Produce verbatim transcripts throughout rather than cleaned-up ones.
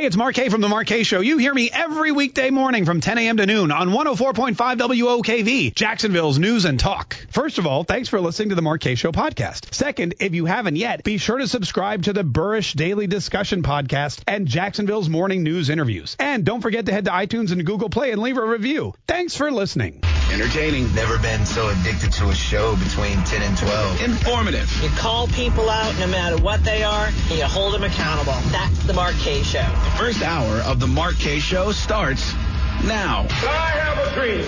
Hey, it's Mark K from The Mark K Show. You hear me every weekday morning from ten a.m. to noon on one oh four point five W O K V, Jacksonville's News and Talk. First of all, thanks for listening to The Mark K Show podcast. Second, if you haven't yet, be sure to subscribe to the Burrish Daily Discussion podcast and Jacksonville's Morning News interviews. And don't forget to head to iTunes and Google Play and leave a review. Thanks for listening. Entertaining. Never been so addicted to a show between ten and twelve. Informative. You call people out no matter what they are, and you hold them accountable. That's The Mark K Show. The first hour of The Mark K Show starts now. I have a dream.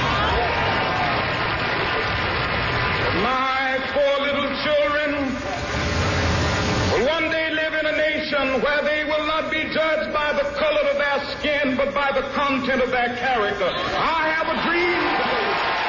My four little children will one day live in a nation where they will not be judged by the color of their skin, but by the content of their character. I have a dream today.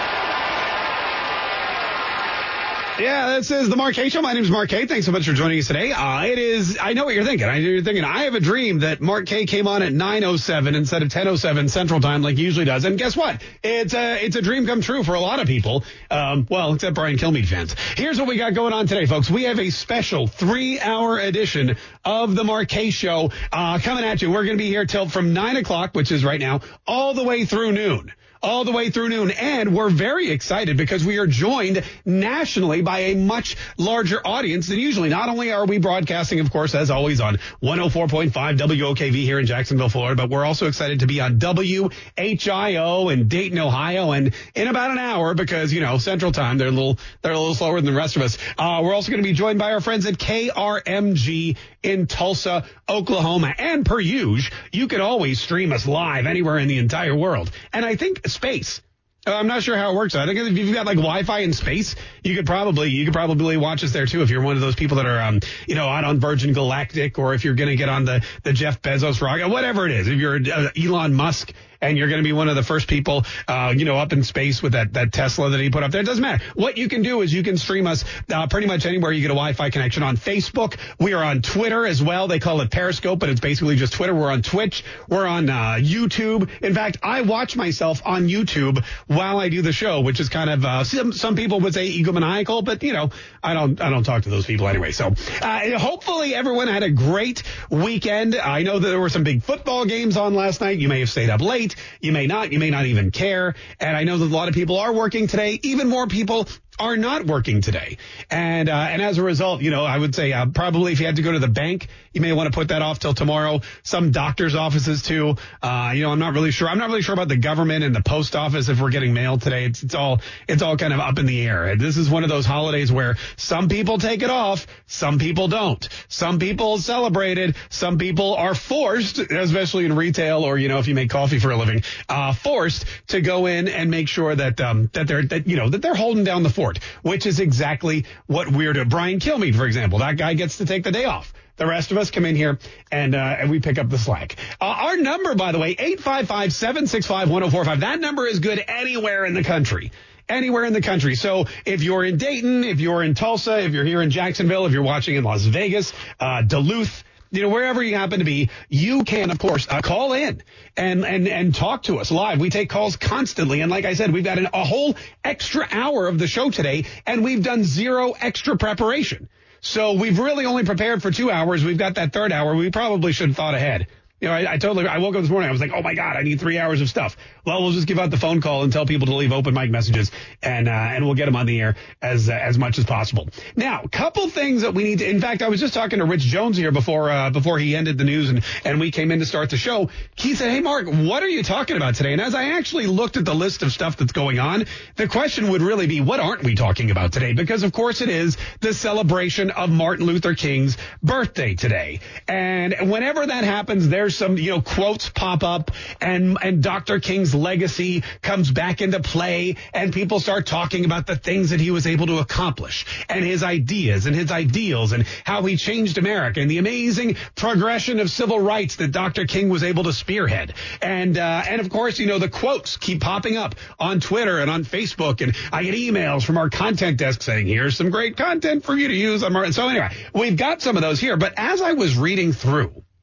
Yeah, this is The Mark K Show. My name is Mark K. Thanks so much for joining us today. Uh, it is, I know what you're thinking. I know you're thinking, I have a dream that Mark K came on at nine oh seven instead of ten oh seven Central Time like he usually does. And guess what? It's a, it's a dream come true for a lot of people. Um, well, except Brian Kilmeade fans. Here's what we got going on today, folks. We have a special three-hour edition of The Mark K Show uh, coming at you. We're going to be here till from nine o'clock, which is right now, all the way through noon. All the way through noon. And we're very excited because we are joined nationally by a much larger audience than usually. Not only are we broadcasting, of course, as always, on one oh four point five W O K V here in Jacksonville, Florida, but we're also excited to be on W H I O in Dayton, Ohio, and in about an hour because, you know, Central Time, they're a little, they're a little slower than the rest of us. Uh, we're also going to be joined by our friends at K R M G in Tulsa, Oklahoma. And per usual, you can always stream us live anywhere in the entire world. And I think space. Uh, I'm not sure how it works. I think if you've got like Wi-Fi in space, you could probably you could probably watch us there too if you're one of those people that are um you know out on Virgin Galactic, or if you're going to get on the the Jeff Bezos rocket, whatever it is. If you're uh, Elon Musk and you're going to be one of the first people, uh, you know, up in space with that, that Tesla that he put up there. It doesn't matter. What you can do is you can stream us uh, pretty much anywhere you get a Wi-Fi connection. On Facebook. We are on Twitter as well. They call it Periscope, but it's basically just Twitter. We're on Twitch. We're on uh, YouTube. In fact, I watch myself on YouTube while I do the show, which is kind of, uh, some, some people would say egomaniacal, but, you know, I don't I don't talk to those people anyway. So uh, hopefully everyone had a great weekend. I know that there were some big football games on last night. You may have stayed up late. You may not. You may not even care. And I know that a lot of people are working today. Even more people are not working today. And uh, and as a result, you know, I would say uh, probably if you had to go to the bank, you may want to put that off till tomorrow. Some doctor's offices, too. Uh, you know, I'm not really sure. I'm not really sure about the government and the post office if we're getting mail today. It's, it's all it's all kind of up in the air. This is one of those holidays where some people take it off. Some people don't. Some people celebrate it. Some people are forced, especially in retail or, you know, if you make coffee for a living, uh, forced to go in and make sure that um, that they're that, you know, that they're holding down the fort. Which is exactly what we're doing. Brian Kilmeade, for example, that guy gets to take the day off. The rest of us come in here and uh, and we pick up the slack. Uh, our number, by the way, eight five five, seven six five, one oh four five. That number is good anywhere in the country. Anywhere in the country. So if you're in Dayton, if you're in Tulsa, if you're here in Jacksonville, if you're watching in Las Vegas, uh, Duluth, you know, wherever you happen to be, you can, of course, uh, call in and, and, and talk to us live. We take calls constantly. And like I said, we've got an, a whole extra hour of the show today, and we've done zero extra preparation. So we've really only prepared for two hours. We've got that third hour. We probably should have thought ahead. You know, I, I totally, I woke up this morning, I was like, oh my God, I need three hours of stuff. Well, we'll just give out the phone call and tell people to leave open mic messages, and, uh, and we'll get them on the air as, uh, as much as possible. Now, a couple things that we need to, in fact, I was just talking to Rich Jones here before, uh, before he ended the news and, and we came in to start the show. He said, hey, Mark, what are you talking about today? And as I actually looked at the list of stuff that's going on, the question would really be, what aren't we talking about today? Because of course it is the celebration of Martin Luther King's birthday today. And whenever that happens, there's some, you know, quotes pop up and, and Doctor King's legacy comes back into play, and people start talking about the things that he was able to accomplish and his ideas and his ideals and how he changed America and the amazing progression of civil rights that Doctor King was able to spearhead. And, uh, and of course, you know, the quotes keep popping up on Twitter and on Facebook, and I get emails from our content desk saying, here's some great content for you to use on Martin. So anyway, we've got some of those here, but as I was reading through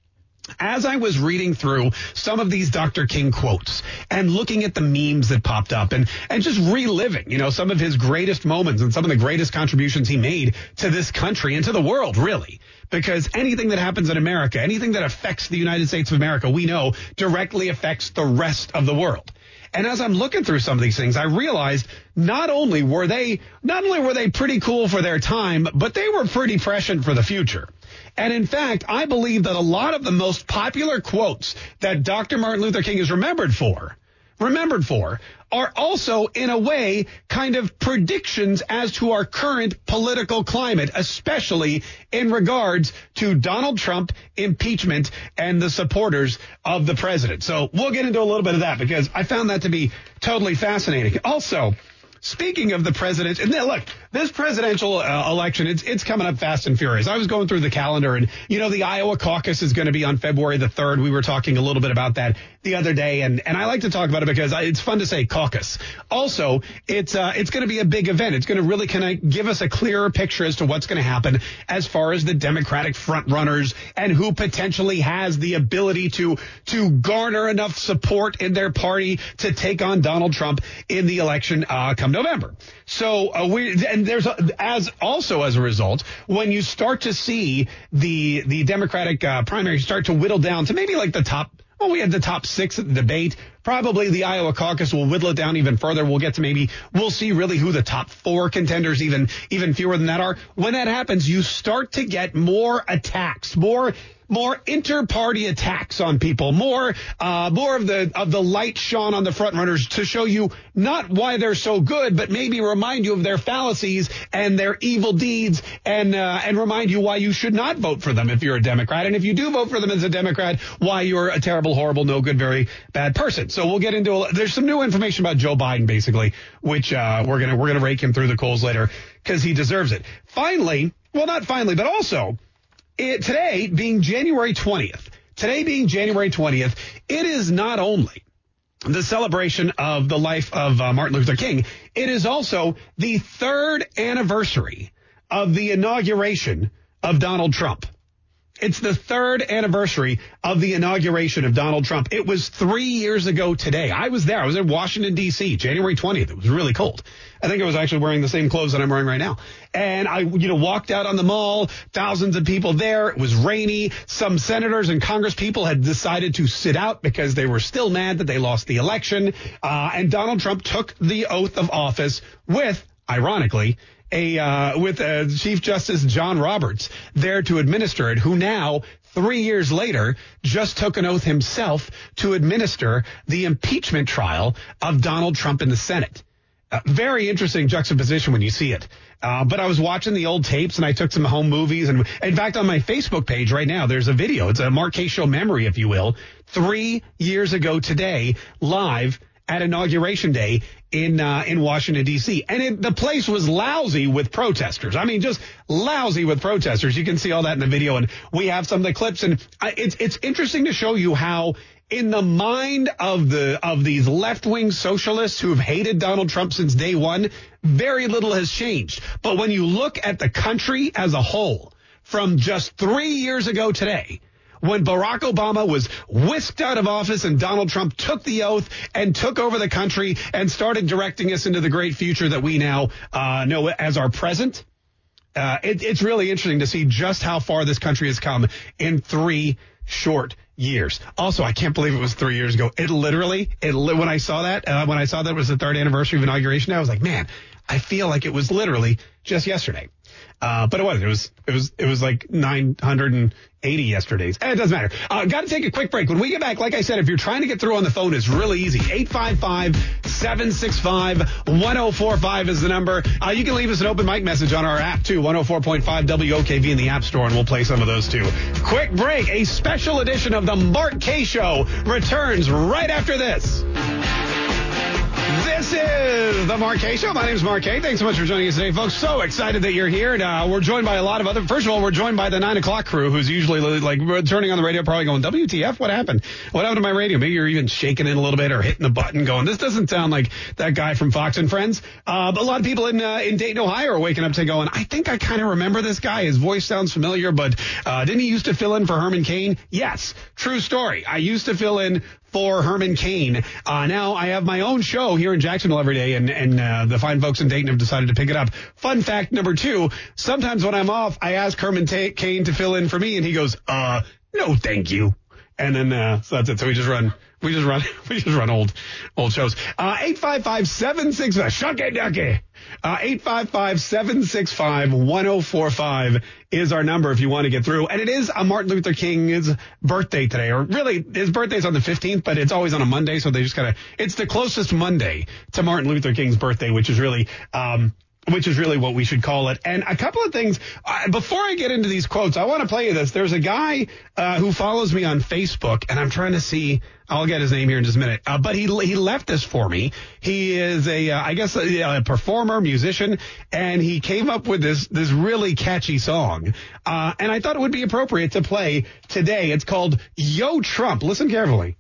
as I was reading through some of these Doctor King quotes and looking at the memes that popped up and, and just reliving, you know, some of his greatest moments and some of the greatest contributions he made to this country and to the world, really. Because anything that happens in America, anything that affects the United States of America, we know directly affects the rest of the world. And as I'm looking through some of these things, I realized not only were they, not only were they pretty cool for their time, but they were pretty prescient for the future. And in fact, I believe that a lot of the most popular quotes that Doctor Martin Luther King is remembered for, remembered for, are also, in a way, kind of predictions as to our current political climate, especially in regards to Donald Trump, impeachment, and the supporters of the president. So we'll get into a little bit of that because I found that to be totally fascinating. Also, speaking of the president, and then, look, this presidential uh, election, it's it's coming up fast and furious. I was going through the calendar, and, you know, the Iowa caucus is going to be on February the third. We were talking a little bit about that the other day, and, and I like to talk about it because I, it's fun to say caucus. Also, it's uh, it's going to be a big event. It's going to really kind of give us a clearer picture as to what's going to happen as far as the Democratic front runners and who potentially has the ability to to garner enough support in their party to take on Donald Trump in the election uh, come November. So uh, we and there's a, as also as a result, when you start to see the the Democratic uh, primary start to whittle down to maybe like the top. Well, we had the top six at the debate. Probably the Iowa caucus will whittle it down even further. We'll get to maybe we'll see really who the top four contenders, even even fewer than that, are. When that happens, you start to get more attacks, more. More inter-party attacks on people, more uh, more of the of the light shone on the front runners to show you not why they're so good, but maybe remind you of their fallacies and their evil deeds, and uh, and remind you why you should not vote for them if you're a Democrat, and if you do vote for them as a Democrat, why you're a terrible, horrible, no good, very bad person. So we'll get into a, there's some new information about Joe Biden, basically, which uh, we're gonna we're gonna rake him through the coals later because he deserves it. Finally, well, not finally, but also. It, today being January twentieth, today being January twentieth, it is not only the celebration of the life of uh, Martin Luther King, it is also the third anniversary of the inauguration of Donald Trump. It's the third anniversary of the inauguration of Donald Trump. It was three years ago today. I was there. I was in Washington, D C, January twentieth. It was really cold. I think I was actually wearing the same clothes that I'm wearing right now. And I, you know, walked out on the mall, thousands of people there. It was rainy. Some senators and Congress people had decided to sit out because they were still mad that they lost the election. Uh, and Donald Trump took the oath of office with, ironically, a uh, with uh, Chief Justice John Roberts there to administer it, who now, three years later, just took an oath himself to administer the impeachment trial of Donald Trump in the Senate. Uh, very interesting juxtaposition when you see it. Uh, but I was watching the old tapes and I took some home movies. And in fact, on my Facebook page right now, there's a video. It's a Mark Kaye Show memory, if you will. Three years ago today, live at Inauguration Day in uh, in Washington, D C. And it, the place was lousy with protesters. I mean, just lousy with protesters. You can see all that in the video. And we have some of the clips. And I, it's it's interesting to show you how in the mind of the of these left-wing socialists who have hated Donald Trump since day one, very little has changed. But when you look at the country as a whole, from just three years ago today, when Barack Obama was whisked out of office and Donald Trump took the oath and took over the country and started directing us into the great future that we now uh, know as our present, uh, it, it's really interesting to see just how far this country has come in three short years. Also, I can't believe it was three years ago. It literally, it when I saw that, uh, when I saw that it was the third anniversary of inauguration, I was like, man, I feel like it was literally just yesterday. Uh, but it wasn't. It was, it was, it was like nine hundred eighty yesterdays. Eh, it doesn't matter. Uh, got to take a quick break. When we get back, like I said, if you're trying to get through on the phone, it's really easy. eight five five, seven six five, one oh four five is the number. Uh, you can leave us an open mic message on our app, too, one oh four point five W O K V in the App Store, and we'll play some of those, too. Quick break. A special edition of the Mark Kaye Show returns right after this. This is the Mark Kaye Show. My name is Mark Kaye. Thanks so much for joining us today, folks. So excited that you're here. And, uh, we're joined by a lot of other. First of all, we're joined by the nine o'clock crew, who's usually like turning on the radio, probably going, W T F? What happened? What happened to my radio? Maybe you're even shaking it a little bit or hitting the button, going, this doesn't sound like that guy from Fox and Friends. Uh, but a lot of people in uh, in Dayton, Ohio, are waking up to going, I think I kind of remember this guy. His voice sounds familiar, but uh, didn't he used to fill in for Herman Cain? Yes, true story. I used to fill in for Herman Cain. Uh, now I have my own show here in Jacksonville every day, and, and uh, the fine folks in Dayton have decided to pick it up. Fun fact number two, sometimes when I'm off, I ask Herman Ta- Cain to fill in for me, and he goes, uh, no, thank you. And then, uh, so that's it. So we just run, we just run, we just run old, old shows. Uh, eight five five, seven six five, Shucky Ducky. Uh, eight five five, seven six five, one oh four five is our number if you want to get through. And it is a Martin Luther King's birthday today, or really his birthday's on the fifteenth, but it's always on a Monday. So they just kind of, it's the closest Monday to Martin Luther King's birthday, which is really, um, which is really what we should call it. And a couple of things, uh, before I get into these quotes, I want to play you this. There's a guy uh, who follows me on Facebook, and I'm trying to see, I'll get his name here in just a minute, uh, but he he left this for me. He is a, uh, I guess, a, a performer, musician, and he came up with this this really catchy song. Uh, and I thought it would be appropriate to play today. It's called Yo Trump. Listen carefully.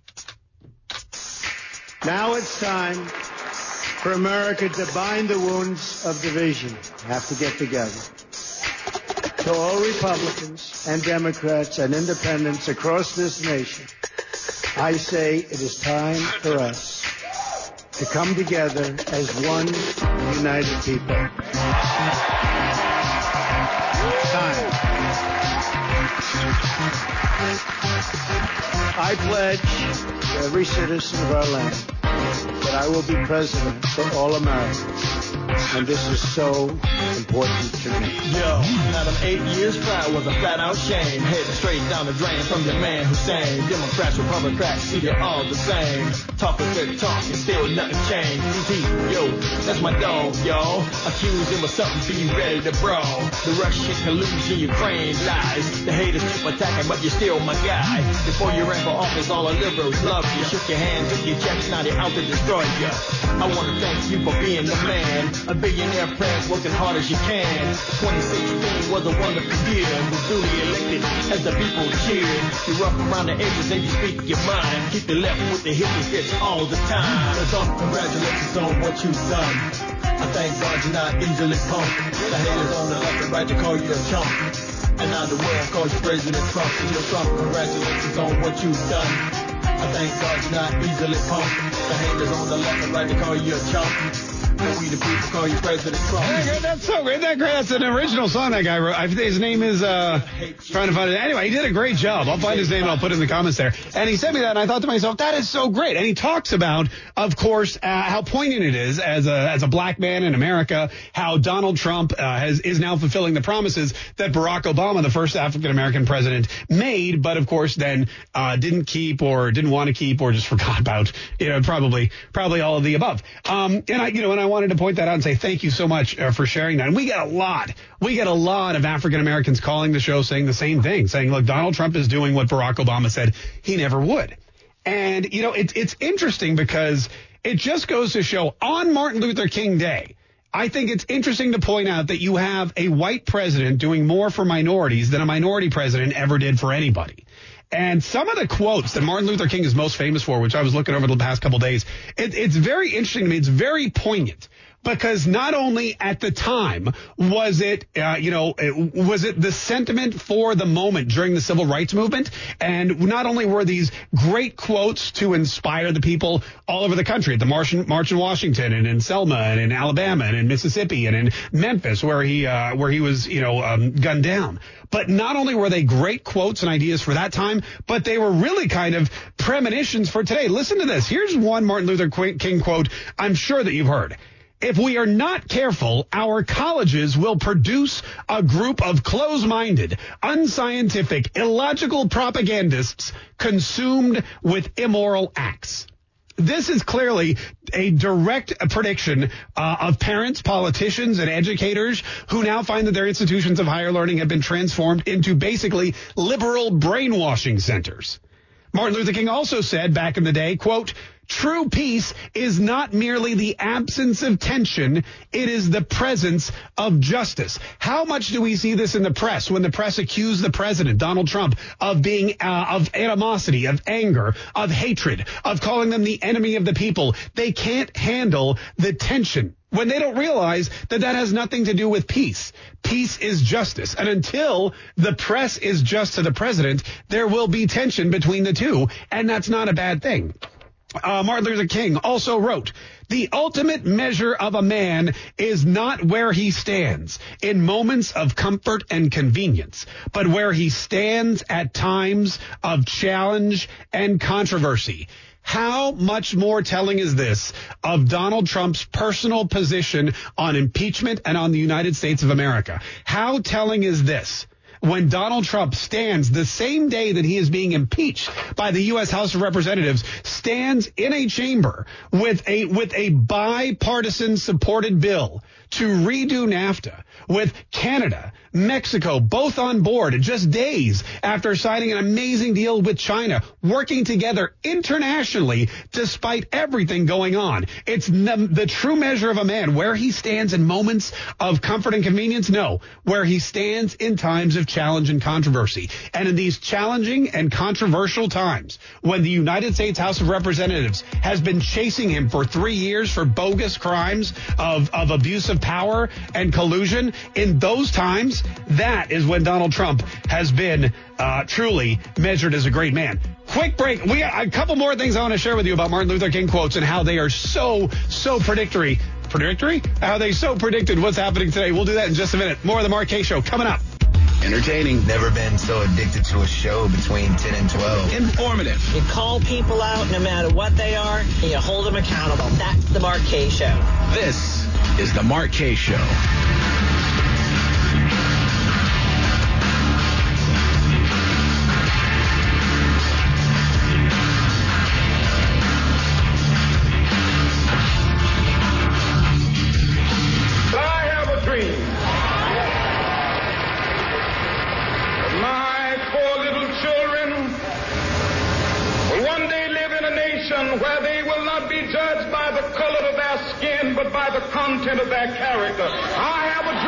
Now it's time for America to bind the wounds of division. Have to get together. To all Republicans and Democrats and independents across this nation, I say it is time for us to come together as one united people. Time. I pledge to every citizen of our land that I will be president for all Americans. And this is so important to me. Yo, now them eight years prior was a flat-out shame. Heading straight down the drain from your man Hussein. Democrats, Republicans, see they're all the same. Talking good talk and still nothing changed. C T, yo, that's my dog, y'all. Accuse him of something, be ready to brawl. The Russian collusion, Ukraine lies. The haters keep attacking, but you're still my guy. Before you ran for office, all the liberals loved you. Shook your hand, took your checks, now they're out to destroy you. I want to thank you for being the man. A billionaire plans working hard as you can. twenty sixteen was a wonderful year. Was duly elected as the people cheered. You rough around the edges and you speak your mind. Keep the left with the hippie fits all the time. So congratulations on what you've done. I thank God you're not easily pumped. The haters on the left and right to call you a chump. And now the world calls you President Trump. So you're Trump, congratulations on what you've done. I thank God you're not easily pumped. The haters on the left and right to call you a chump. And we the people call you President Trump. Yeah, that's so great. That great. That's an original song that guy wrote. I think his name is, uh, trying to find it. Anyway, he did a great job. I'll find his name and I'll put it in the comments there. And he sent me that and I thought to myself, that is so great. And he talks about, of course, uh, how poignant it is as a, as a black man in America, how Donald Trump, uh, has, is now fulfilling the promises that Barack Obama, the first African-American president, made, but of course then, uh, didn't keep or didn't want to keep or just forgot about, you know, probably, probably all of the above. Um, and I, you know, and I wanted to point that out and say thank you so much uh, for sharing that. And we get a lot. We get a lot of African Americans calling the show saying the same thing, saying, look, Donald Trump is doing what Barack Obama said he never would. And, you know, it, it's interesting because it just goes to show on Martin Luther King Day, I think it's interesting to point out that you have a white president doing more for minorities than a minority president ever did for anybody. And some of the quotes that Martin Luther King is most famous for, which I was looking over the past couple of days, it, it's very interesting to me. It's very poignant. Because not only at the time was it, uh, you know, it, was it the sentiment for the moment during the civil rights movement, and not only were these great quotes to inspire the people all over the country, at the March in, March in Washington and in Selma and in Alabama and in Mississippi and in Memphis, where he uh, where he was, you know, um, gunned down. But not only were they great quotes and ideas for that time, but they were really kind of premonitions for today. Listen to this. Here's one Martin Luther King quote I'm sure that you've heard. If we are not careful, our colleges will produce a group of close-minded, unscientific, illogical propagandists consumed with immoral acts. This is clearly a direct prediction uh, of parents, politicians, and educators who now find that their institutions of higher learning have been transformed into basically liberal brainwashing centers. Martin Luther King also said back in the day, quote, true peace is not merely the absence of tension, it is the presence of justice. How much do we see this in the press when the press accuse the president, Donald Trump, of being, uh, of animosity, of anger, of hatred, of calling them the enemy of the people? They can't handle the tension when they don't realize that that has nothing to do with peace. Peace is justice. And until the press is just to the president, there will be tension between the two. And that's not a bad thing. Uh, Martin Luther King also wrote, the ultimate measure of a man is not where he stands in moments of comfort and convenience, but where he stands at times of challenge and controversy. How much more telling is this of Donald Trump's personal position on impeachment and on the United States of America? How telling is this when Donald Trump stands the same day that he is being impeached by the U S House of Representatives, stands in a chamber with a with a bipartisan supported bill to redo NAFTA, with Canada, Mexico, both on board just days after signing an amazing deal with China, working together internationally despite everything going on. It's the, the true measure of a man, where he stands in moments of comfort and convenience. No, where he stands in times of challenge and controversy. And in these challenging and controversial times, when the United States House of Representatives has been chasing him for three years for bogus crimes of, of abuse of power and collusion, in those times, that is when Donald Trump has been uh, truly measured as a great man. Quick break. We got a couple more things I want to share with you about Martin Luther King quotes and how they are so, so predictory. Predictory? How they so predicted what's happening today. We'll do that in just a minute. More of the Mark Kaye Show coming up. Entertaining. Never been so addicted to a show between ten and twelve. Informative. You call people out no matter what they are, and you hold them accountable. That's the Mark Kaye Show. This is the Mark Kaye Show. Where they will not be judged by the color of their skin, but by the content of their character. I have a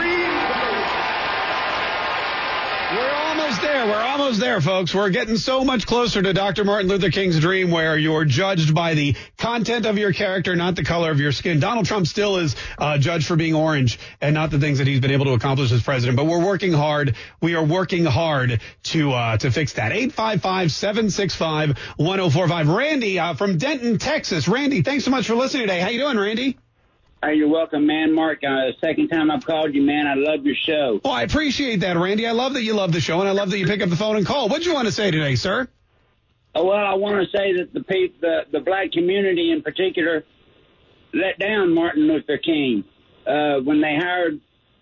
dream. We're almost there. We're almost there, folks. We're getting so much closer to Doctor Martin Luther King's dream, where you're judged by the content of your character, not the color of your skin. Donald Trump still is uh, judged for being orange and not the things that he's been able to accomplish as president. But we're working hard. We are working hard to uh, to fix that. eight five five, seven six five, one oh four five. Randy uh, from Denton, Texas. Randy, thanks so much for listening today. How you doing, Randy? Hey, you're welcome, man. Mark, uh, second time I've called you, man. I love your show. Well, I appreciate that, Randy. I love that you love the show, and I love that you pick up the phone and call. What do you want to say today, sir? Oh, well, I want to say that the, pe- the the black community in particular let down Martin Luther King. Uh, when they hired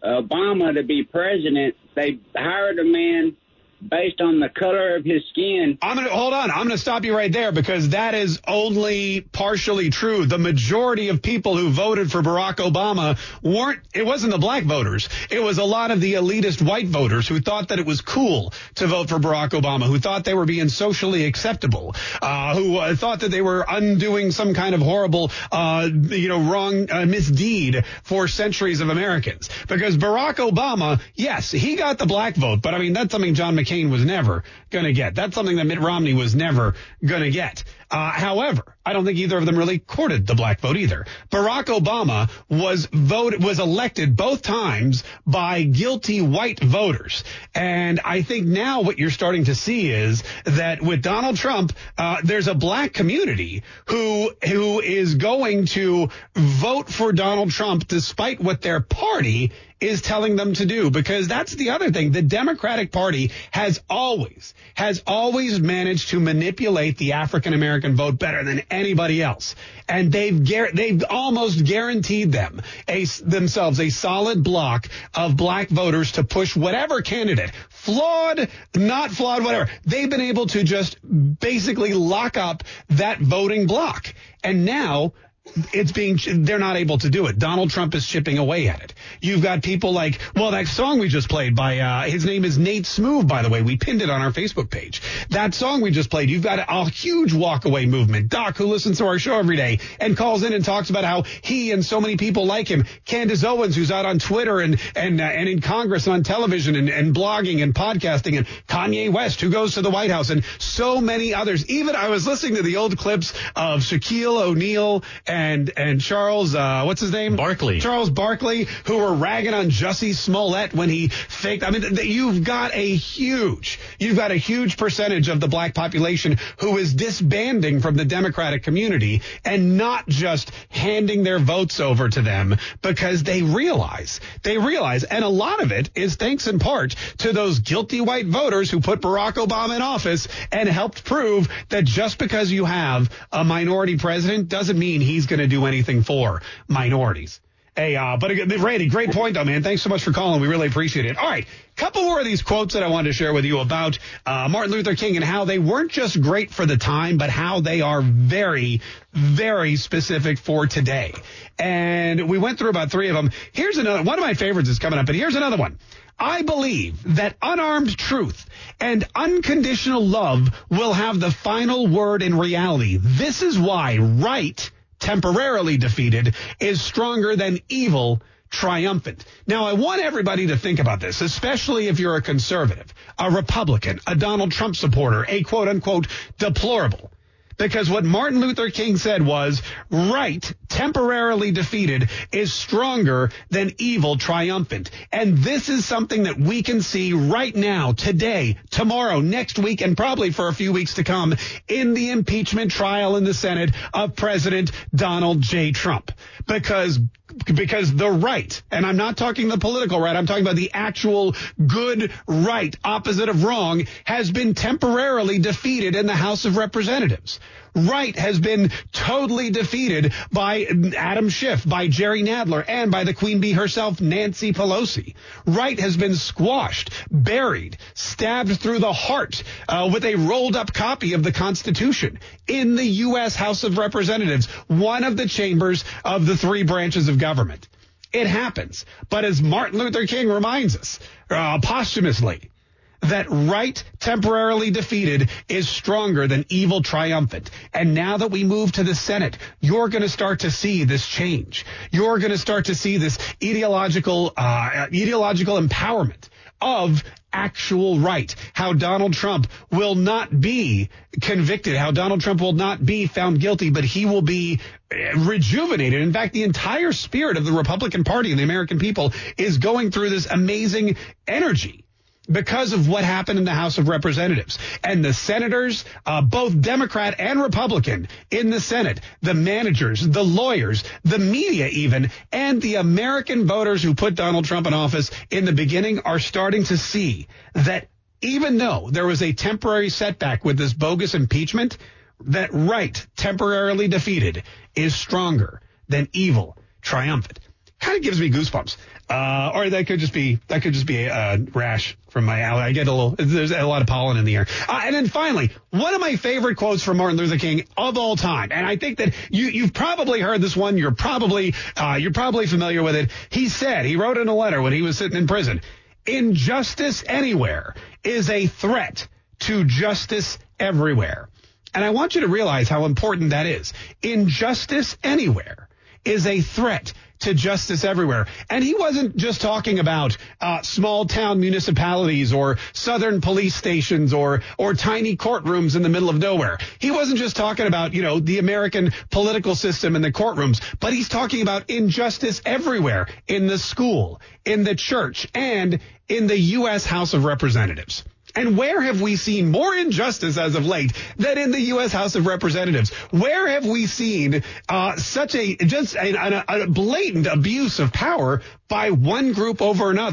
Obama to be president, they hired a man based on the color of his skin. I'm going to hold on. I'm going to stop you right there, because that is only partially true. The majority of people who voted for Barack Obama weren't, it wasn't the black voters. It was a lot of the elitist white voters who thought that it was cool to vote for Barack Obama, who thought they were being socially acceptable, uh, who uh, thought that they were undoing some kind of horrible, uh, you know, wrong uh, misdeed for centuries of Americans. Because Barack Obama, yes, he got the black vote, but I mean, that's something John McCain was never going to get. That's something that Mitt Romney was never going to get. Uh, however, I don't think either of them really courted the black vote either. Barack Obama was voted, was elected both times by guilty white voters. And I think now what you're starting to see is that with Donald Trump, uh, there's a black community who, who is going to vote for Donald Trump despite what their party is telling them to do, because that's the other thing. The Democratic Party has always, has always managed to manipulate the African American vote better than anybody else. And they've, they've almost guaranteed them a, themselves a solid block of black voters to push whatever candidate, flawed, not flawed, whatever. They've been able to just basically lock up that voting block. And now it's being, they're not able to do it. Donald Trump is chipping away at it. You've got people like, well, that song we just played by, uh, his name is Nate Smooth, by the way. We pinned it on our Facebook page. That song we just played, you've got a huge walkaway movement. Doc, who listens to our show every day and calls in and talks about how he and so many people like him. Candace Owens, who's out on Twitter and, and, uh, and in Congress and on television and, and blogging and podcasting, and Kanye West, who goes to the White House, and so many others. Even I was listening to the old clips of Shaquille O'Neal and And and Charles, uh, what's his name? Barkley. Charles Barkley, who were ragging on Jussie Smollett when he faked. I mean, th- you've got a huge, you've got a huge percentage of the black population who is disbanding from the Democratic community and not just handing their votes over to them because they realize, they realize, and a lot of it is thanks in part to those guilty white voters who put Barack Obama in office and helped prove that just because you have a minority president doesn't mean he's going to do anything for minorities. Hey, uh, but uh, Randy, great point, though, man. Thanks so much for calling. We really appreciate it. All right, couple more of these quotes that I wanted to share with you about uh, Martin Luther King and how they weren't just great for the time, but how they are very, very specific for today. And we went through about three of them. Here's another. One of my favorites is coming up, but here's another one. I believe that unarmed truth and unconditional love will have the final word in reality. This is why right, temporarily defeated, is stronger than evil, triumphant. Now, I want everybody to think about this, especially if you're a conservative, a Republican, a Donald Trump supporter, a quote-unquote deplorable. Because what Martin Luther King said was, right, temporarily defeated, is stronger than evil, triumphant. And this is something that we can see right now, today, tomorrow, next week, and probably for a few weeks to come in the impeachment trial in the Senate of President Donald J. Trump. Because Because the right, and I'm not talking the political right, I'm talking about the actual good right, opposite of wrong, has been temporarily defeated in the House of Representatives. Right has been totally defeated by Adam Schiff, by Jerry Nadler, and by the Queen Bee herself, Nancy Pelosi. Right has been squashed, buried, stabbed through the heart uh, with a rolled-up copy of the Constitution in the U S House of Representatives, one of the chambers of the three branches of government. It happens. But as Martin Luther King reminds us, uh, posthumously, that right temporarily defeated is stronger than evil triumphant. And now that we move to the Senate, you're going to start to see this change. You're going to start to see this ideological, uh, ideological empowerment of actual right, how Donald Trump will not be convicted, how Donald Trump will not be found guilty, but he will be rejuvenated. In fact, the entire spirit of the Republican Party and the American people is going through this amazing energy because of what happened in the House of Representatives. And the senators, uh, both Democrat and Republican in the Senate, the managers, the lawyers, the media even, and the American voters who put Donald Trump in office in the beginning are starting to see that even though there was a temporary setback with this bogus impeachment, that right, temporarily defeated, is stronger than evil, triumphant. Kind of gives me goosebumps. Uh, or that could just be, that could just be a uh, rash from my alley. I get a little, there's a lot of pollen in the air. Uh, and then finally, one of my favorite quotes from Martin Luther King of all time. And I think that you, you've probably heard this one. You're probably, uh, you're probably familiar with it. He said, he wrote in a letter when he was sitting in prison, injustice anywhere is a threat to justice everywhere. And I want you to realize how important that is. Injustice anywhere is a threat to justice everywhere. And he wasn't just talking about uh, small town municipalities or southern police stations or or tiny courtrooms in the middle of nowhere. He wasn't just talking about, you know, the American political system and the courtrooms, but he's talking about injustice everywhere, in the school, in the church, and in the U S House of Representatives. And where have we seen more injustice as of late than in the U S House of Representatives? Where have we seen uh, such a just a, a, a blatant abuse of power by one group over another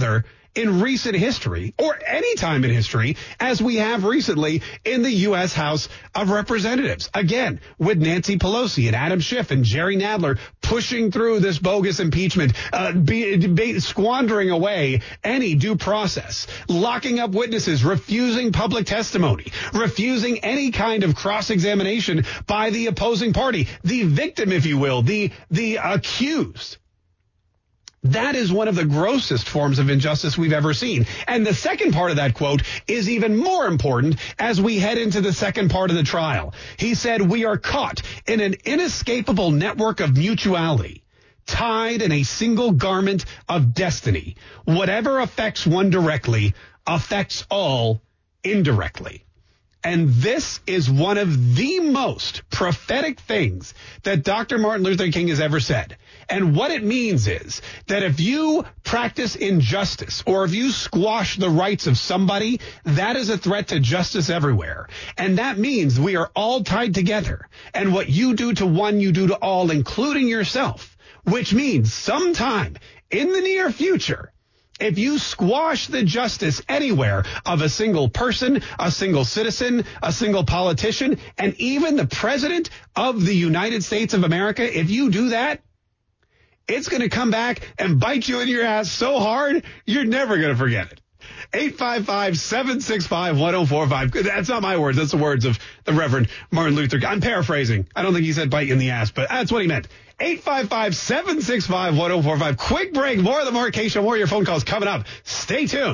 in recent history, or any time in history, as we have recently in the U S House of Representatives. Again, with Nancy Pelosi and Adam Schiff and Jerry Nadler pushing through this bogus impeachment, uh, be, be, squandering away any due process, locking up witnesses, refusing public testimony, refusing any kind of cross-examination by the opposing party, the victim, if you will, the the accused. That is one of the grossest forms of injustice we've ever seen. And the second part of that quote is even more important as we head into the second part of the trial. He said, "We are caught in an inescapable network of mutuality, tied in a single garment of destiny. Whatever affects one directly affects all indirectly." And this is one of the most prophetic things that Doctor Martin Luther King has ever said. And what it means is that if you practice injustice or if you squash the rights of somebody, that is a threat to justice everywhere. And that means we are all tied together. And what you do to one, you do to all, including yourself, which means sometime in the near future, if you squash the justice anywhere of a single person, a single citizen, a single politician, and even the president of the United States of America, if you do that, it's going to come back and bite you in your ass so hard, you're never going to forget it. eight five five, seven six five, one oh four five. That's not my words. That's the words of the Reverend Martin Luther King. I'm paraphrasing. I don't think he said bite you in the ass, but that's what he meant. eight five five, seven six five, one oh four five. Quick break. More of the Mark Kaye Show. More of your phone calls coming up. Stay tuned.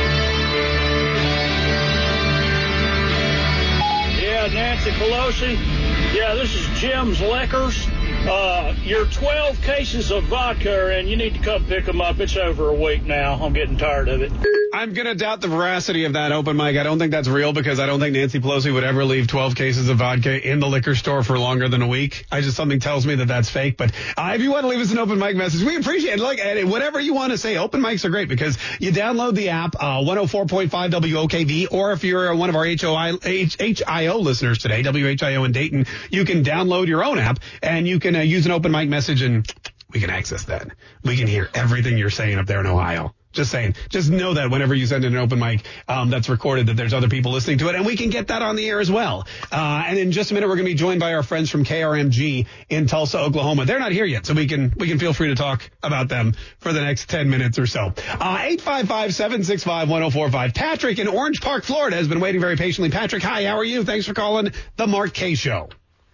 Yeah, Nancy Pelosi. Yeah, this is Jim's Liquors. Uh, your twelve cases of vodka are in. You need to come pick them up. It's over a week now. I'm getting tired of it. I'm going to doubt the veracity of that open mic. I don't think that's real because I don't think Nancy Pelosi would ever leave twelve cases of vodka in the liquor store for longer than a week. I just, something tells me that that's fake. But uh, if you want to leave us an open mic message, we appreciate it. Like, and whatever you want to say, open mics are great because you download the app, uh, one oh four point five W O K V, or if you're one of our H O I, H, H I O listeners today, W H I O in Dayton, you can download your own app and you can uh, use an open mic message and we can access that. We can hear everything you're saying up there in Ohio. Just saying. Just know that whenever you send in an open mic um, that's recorded, that there's other people listening to it, and we can get that on the air as well. Uh, and in just a minute, we're going to be joined by our friends from K R M G in Tulsa, Oklahoma. They're not here yet, so we can we can feel free to talk about them for the next ten minutes or so. Uh, eight five five, seven six five, one oh four five. Patrick in Orange Park, Florida, has been waiting very patiently. Patrick, hi, how are you? Thanks for calling the Mark Kaye Show.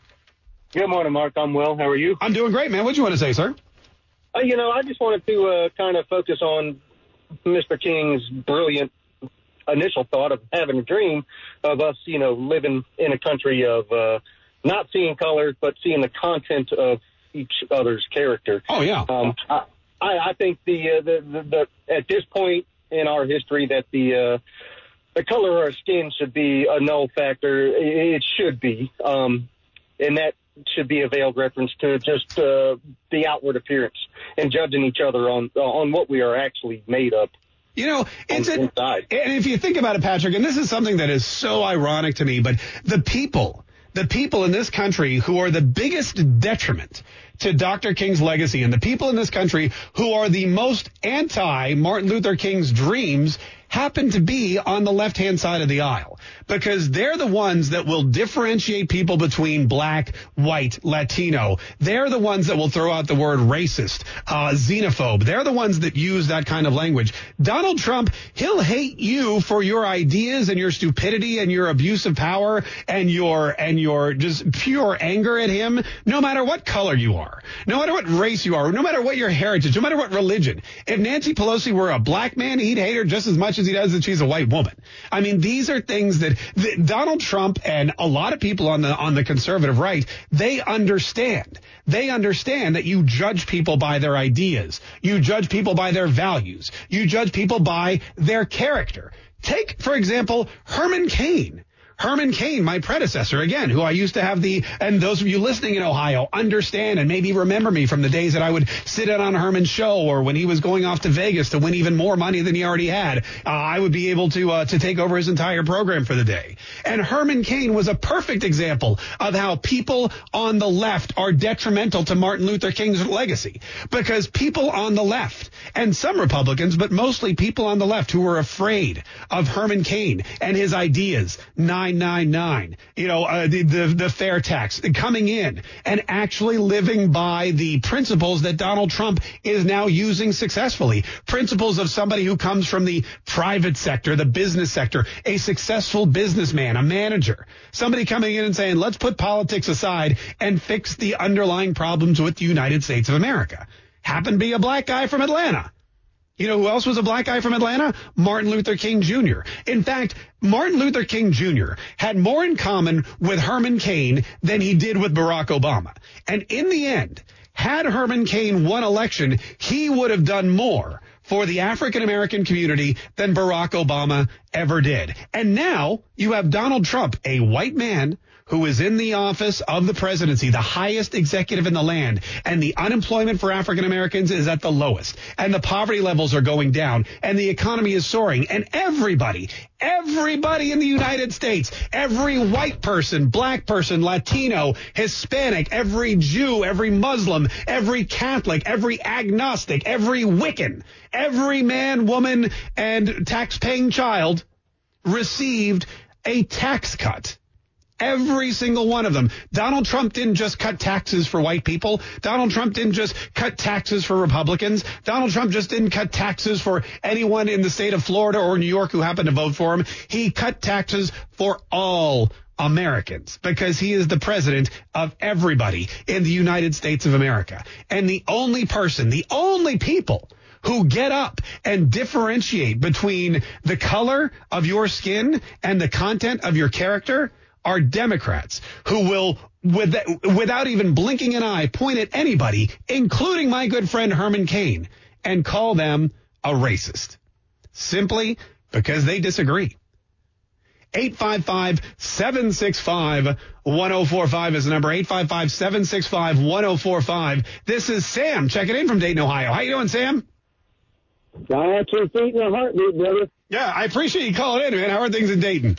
Good morning, Mark. I'm well. How are you? I'm doing great, man. What do you want to say, sir? Uh, you know, I just wanted to uh, kind of focus on Mister King's brilliant initial thought of having a dream of us, you know, living in a country of uh, not seeing color, but seeing the content of each other's character. Oh, yeah. Um, I, I think the, uh, the, the, the at this point in our history that the uh, the color of our skin should be a null factor. It should be. Um, and that should be a veiled reference to just uh, the outward appearance and judging each other on on what we are actually made of. You know, it's a, and if you think about it, Patrick, and this is something that is so ironic to me, but the people, the people in this country who are the biggest detriment to Doctor King's legacy and the people in this country who are the most anti-Martin Luther King's dreams happen to be on the left-hand side of the aisle because they're the ones that will differentiate people between black, white, Latino. They're the ones that will throw out the word racist, uh, xenophobe. They're the ones that use that kind of language. Donald Trump, he'll hate you for your ideas and your stupidity and your abuse of power and your and your just pure anger at him, no matter what color you are, no matter what race you are, no matter what your heritage, no matter what religion. If Nancy Pelosi were a black man, he'd hate her just as much as he does that she's a white woman. I mean, these are things that, that Donald Trump and a lot of people on the on the conservative right, they understand. They understand that you judge people by their ideas. You judge people by their values. You judge people by their character. Take, for example, Herman Cain. Herman Cain, my predecessor, again, who I used to have the, and those of you listening in Ohio understand and maybe remember me from the days that I would sit in on Herman's show, or when he was going off to Vegas to win even more money than he already had, uh, I would be able to uh, to take over his entire program for the day. And Herman Cain was a perfect example of how people on the left are detrimental to Martin Luther King's legacy, because people on the left, and some Republicans, but mostly people on the left who were afraid of Herman Cain and his ideas, nine nine nine, you know, uh, the, the, the fair tax, coming in and actually living by the principles that Donald Trump is now using successfully. Principles of somebody who comes from the private sector, the business sector, a successful businessman, a manager, somebody coming in and saying, let's put politics aside and fix the underlying problems with the United States of America. Happened to be a black guy from Atlanta. You know who else was a black guy from Atlanta? Martin Luther King Junior In fact, Martin Luther King Junior had more in common with Herman Cain than he did with Barack Obama. And in the end, had Herman Cain won election, he would have done more for the African-American community than Barack Obama ever did. And now you have Donald Trump, a white man who is in the office of the presidency, the highest executive in the land, and the unemployment for African Americans is at the lowest, and the poverty levels are going down, and the economy is soaring, and everybody, everybody in the United States, every white person, black person, Latino, Hispanic, every Jew, every Muslim, every Catholic, every agnostic, every Wiccan, every man, woman, and tax-paying child received a tax cut. Every single one of them. Donald Trump didn't just cut taxes for white people. Donald Trump didn't just cut taxes for Republicans. Donald Trump just didn't cut taxes for anyone in the state of Florida or New York who happened to vote for him. He cut taxes for all Americans because he is the president of everybody in the United States of America. And the only person, the only people who get up and differentiate between the color of your skin and the content of your character are Democrats who will, with, without even blinking an eye, point at anybody, including my good friend Herman Cain, and call them a racist. Simply because they disagree. eight five five, seven six five, one oh four five is the number. eight five five, seven six five, one oh four five. This is Sam checking in from Dayton, Ohio. How you doing, Sam? I have two feet in a heartbeat, brother. Yeah, I appreciate you calling in, man. How are things in Dayton?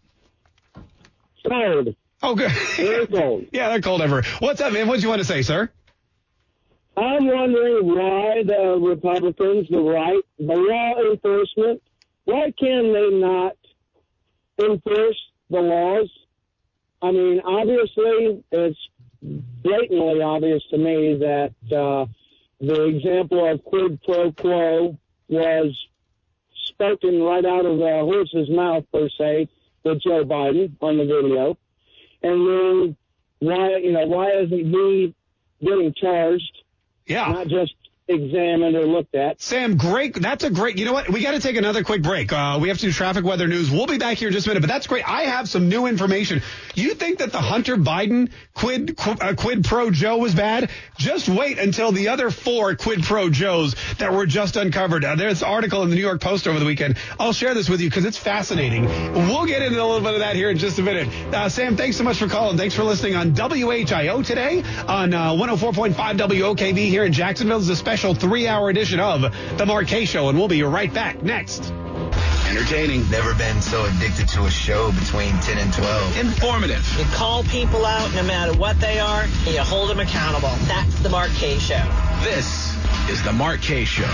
Cold. Oh, good. Very cold. Yeah, they're cold ever. What's up, man? What do you want to say, sir? I'm wondering why the Republicans, the right, the law enforcement, why can they not enforce the laws? I mean, obviously, it's blatantly obvious to me that uh, the example of quid pro quo was spoken right out of the horse's mouth, per se, with Joe Biden on the video. And then why, you know, why isn't he getting charged? Yeah. Not just examined or looked at. Sam, great. That's a great, you know what? We got to take another quick break. Uh, we have to do traffic, weather, news. We'll be back here in just a minute, but that's great. I have some new information. You think that the Hunter Biden quid, quid, uh, quid pro Joe was bad? Just wait until the other four quid pro Joes that were just uncovered. Uh, there's an article in the New York Post over the weekend. I'll share this with you because it's fascinating. We'll get into a little bit of that here in just a minute. Uh, Sam, thanks so much for calling. Thanks for listening on W H I O today on uh, one oh four point five W O K V here in Jacksonville. This is a special three-hour edition of The Mark Kaye Show, and we'll be right back next. Entertaining. Never been so addicted to a show between ten and twelve. Informative. You call people out no matter what they are, and you hold them accountable. That's The Mark Kaye Show. This is The Mark Kaye Show.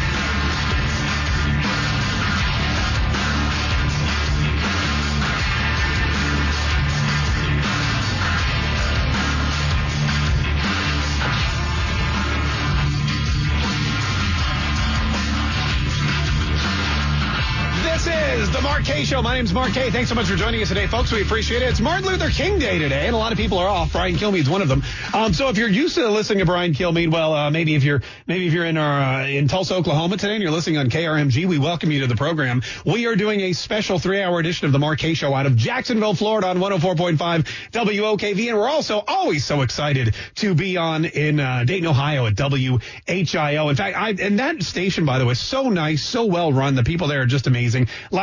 The Mark Kaye Show. My name's Mark Kaye. Thanks so much for joining us today, folks. We appreciate it. It's Martin Luther King Day today, and a lot of people are off. Brian Kilmeade's one of them. Um, so if you're used to listening to Brian Kilmeade, well, uh, maybe if you're maybe if you're in our uh, in Tulsa, Oklahoma today, and you're listening on K R M G, we welcome you to the program. We are doing a special three-hour edition of the Mark Kaye Show out of Jacksonville, Florida, on one oh four point five W O K V, and we're also always so excited to be on in uh, Dayton, Ohio, at W H I O. In fact, I and that station, by the way, so nice, so well run. The people there are just amazing. Last when we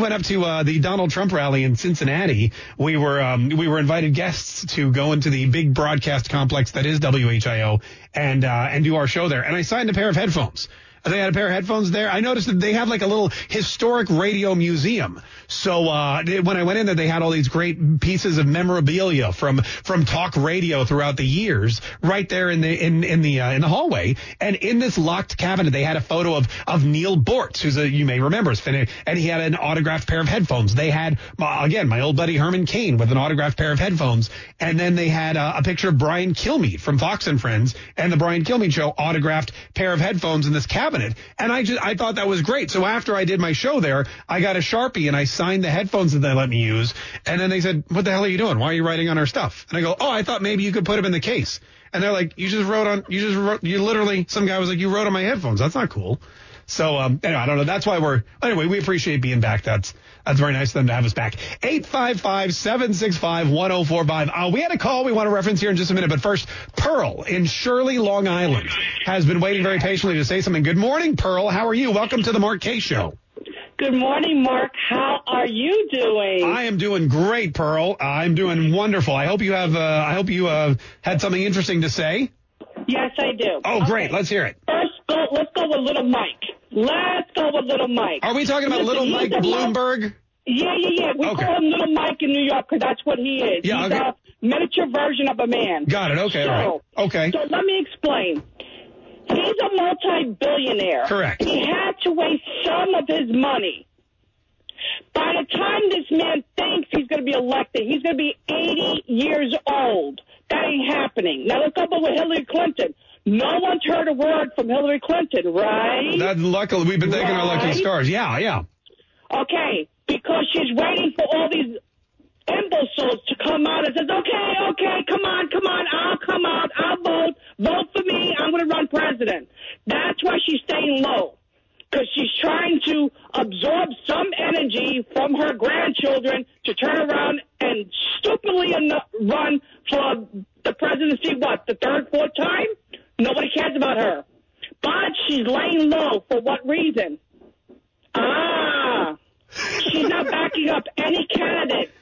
went up to uh, the Donald Trump rally in Cincinnati, we were um, we were invited guests to go into the big broadcast complex that is W H I O and uh, and do our show there. And I signed a pair of headphones. They had a pair of headphones there. I noticed that they have like a little historic radio museum. So uh when I went in there, they had all these great pieces of memorabilia from from talk radio throughout the years, right there in the in in the uh, in the hallway. And in this locked cabinet, they had a photo of of Neil Bortz, who's a you may remember, and he had an autographed pair of headphones. They had uh, again my old buddy Herman Cain with an autographed pair of headphones, and then they had uh, a picture of Brian Kilmeade from Fox and Friends and the Brian Kilmeade Show autographed pair of headphones in this cabinet. And I just I thought that was great. So after I did my show there, I got a Sharpie and I signed the headphones that they let me use. And then they said, "What the hell are you doing? Why are you writing on our stuff?" And I go, "Oh, I thought maybe you could put them in the case." And they're like, "You just wrote on, you just wrote, you literally," some guy was like, "You wrote on my headphones. That's not cool." So, um, anyway, I don't know. That's why we're, anyway, we appreciate being back. That's, that's very nice of them to have us back. eight five five, seven six five, one oh four five. Uh, we had a call we want to reference here in just a minute. But first, Pearl in Shirley, Long Island has been waiting very patiently to say something. Good morning, Pearl. How are you? Welcome to the Mark Kaye Show. Good morning, Mark. How are you doing? I am doing great, Pearl. I'm doing wonderful. I hope you have, uh, I hope you, uh, had something interesting to say. Yes, I do. Oh, great. Okay. Let's hear it. First, go, let's go with Little Mike. Let's go with Little Mike. Are we talking about Listen, Little Mike Bloomberg? Yeah, yeah, yeah. We okay. call him Little Mike in New York because that's what he is. Yeah, He's okay. a miniature version of a man. Got it. Okay, so, all right. Okay. So let me explain. He's a multi-billionaire. Correct. He had to waste some of his money. By the time this man thinks he's going to be elected, he's going to be eighty years old. That ain't happening. Now let's go with Hillary Clinton. No one's heard a word from Hillary Clinton, right? That luckily we've been thanking right? our lucky stars. Yeah, yeah. Okay, because she's waiting for all these imbeciles to come out and says, okay, okay, come on, come on, I'll come out, I'll vote, vote for me, I'm going to run president. That's why she's staying low, because she's trying to absorb some energy from her grandchildren to turn around and stupidly run for the presidency, what, the third, fourth time? Nobody cares about her. But she's laying low. For what reason? Ah, she's not backing up any candidate.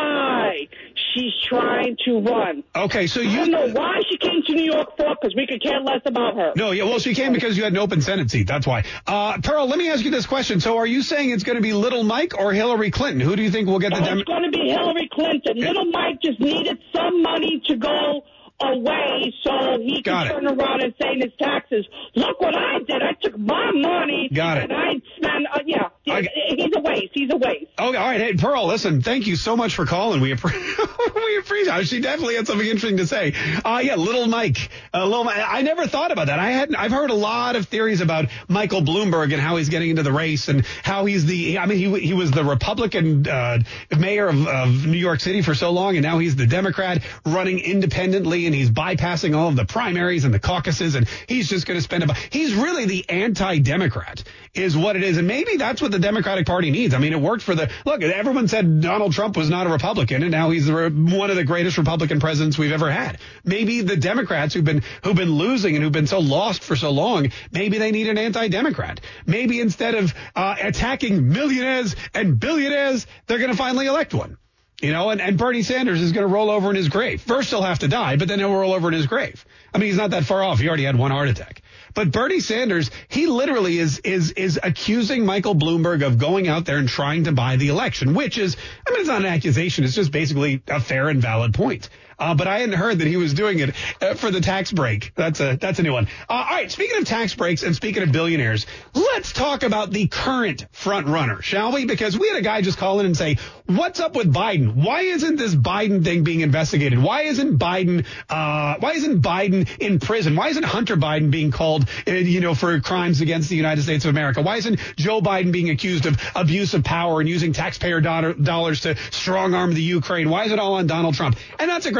Why? She's trying to run. Okay, so you... I don't know why she came to New York for, because we could care less about her. No, yeah, well, she came because you had an open Senate seat. That's why. Uh, Pearl, let me ask you this question. So are you saying it's going to be Little Mike or Hillary Clinton? Who do you think will get the... Oh, Dem- it's going to be Hillary Clinton. Little Mike just needed some money to go away so he Got can it. turn around and say in his taxes, look what I did. I took my money. Got it. And I spent, uh, yeah, I, he's a waste. He's a waste. Okay, all right. Hey, Pearl, listen, thank you so much for calling. We, appre- we appreciate it. She definitely had something interesting to say. Uh, yeah, Little Mike. Uh, Little Mike. I never thought about that. I hadn't, I've heard a lot of theories about Michael Bloomberg and how he's getting into the race and how he's the, I mean, he he was the Republican uh, mayor of, of New York City for so long, and now he's the Democrat running independently, and he's bypassing all of the primaries and the caucuses, and he's just going to spend about, he's really the anti-Democrat is what it is. And maybe that's what the Democratic Party needs. I mean, it worked for the, look, everyone said Donald Trump was not a Republican, and now he's the, one of the greatest Republican presidents we've ever had. Maybe the Democrats who've been, who've been losing and who've been so lost for so long, maybe they need an anti-Democrat. Maybe instead of uh, attacking millionaires and billionaires, they're going to finally elect one. You know, and, and Bernie Sanders is going to roll over in his grave. First, he'll have to die, but then he'll roll over in his grave. I mean, he's not that far off. He already had one heart attack. But Bernie Sanders, he literally is is is accusing Michael Bloomberg of going out there and trying to buy the election, which is, I mean, it's not an accusation. It's just basically a fair and valid point. Uh, but I hadn't heard that he was doing it uh, for the tax break. That's a that's a new one. Uh, all right, speaking of tax breaks and speaking of billionaires, let's talk about the current front runner, shall we? Because we had a guy just call in and say, what's up with Biden? Why isn't this Biden thing being investigated? Why isn't Biden uh, why isn't Biden in prison? Why isn't Hunter Biden being called, uh, you know, for crimes against the United States of America? Why isn't Joe Biden being accused of abuse of power and using taxpayer do- dollars to strong arm the Ukraine? Why is it all on Donald Trump? And that's a great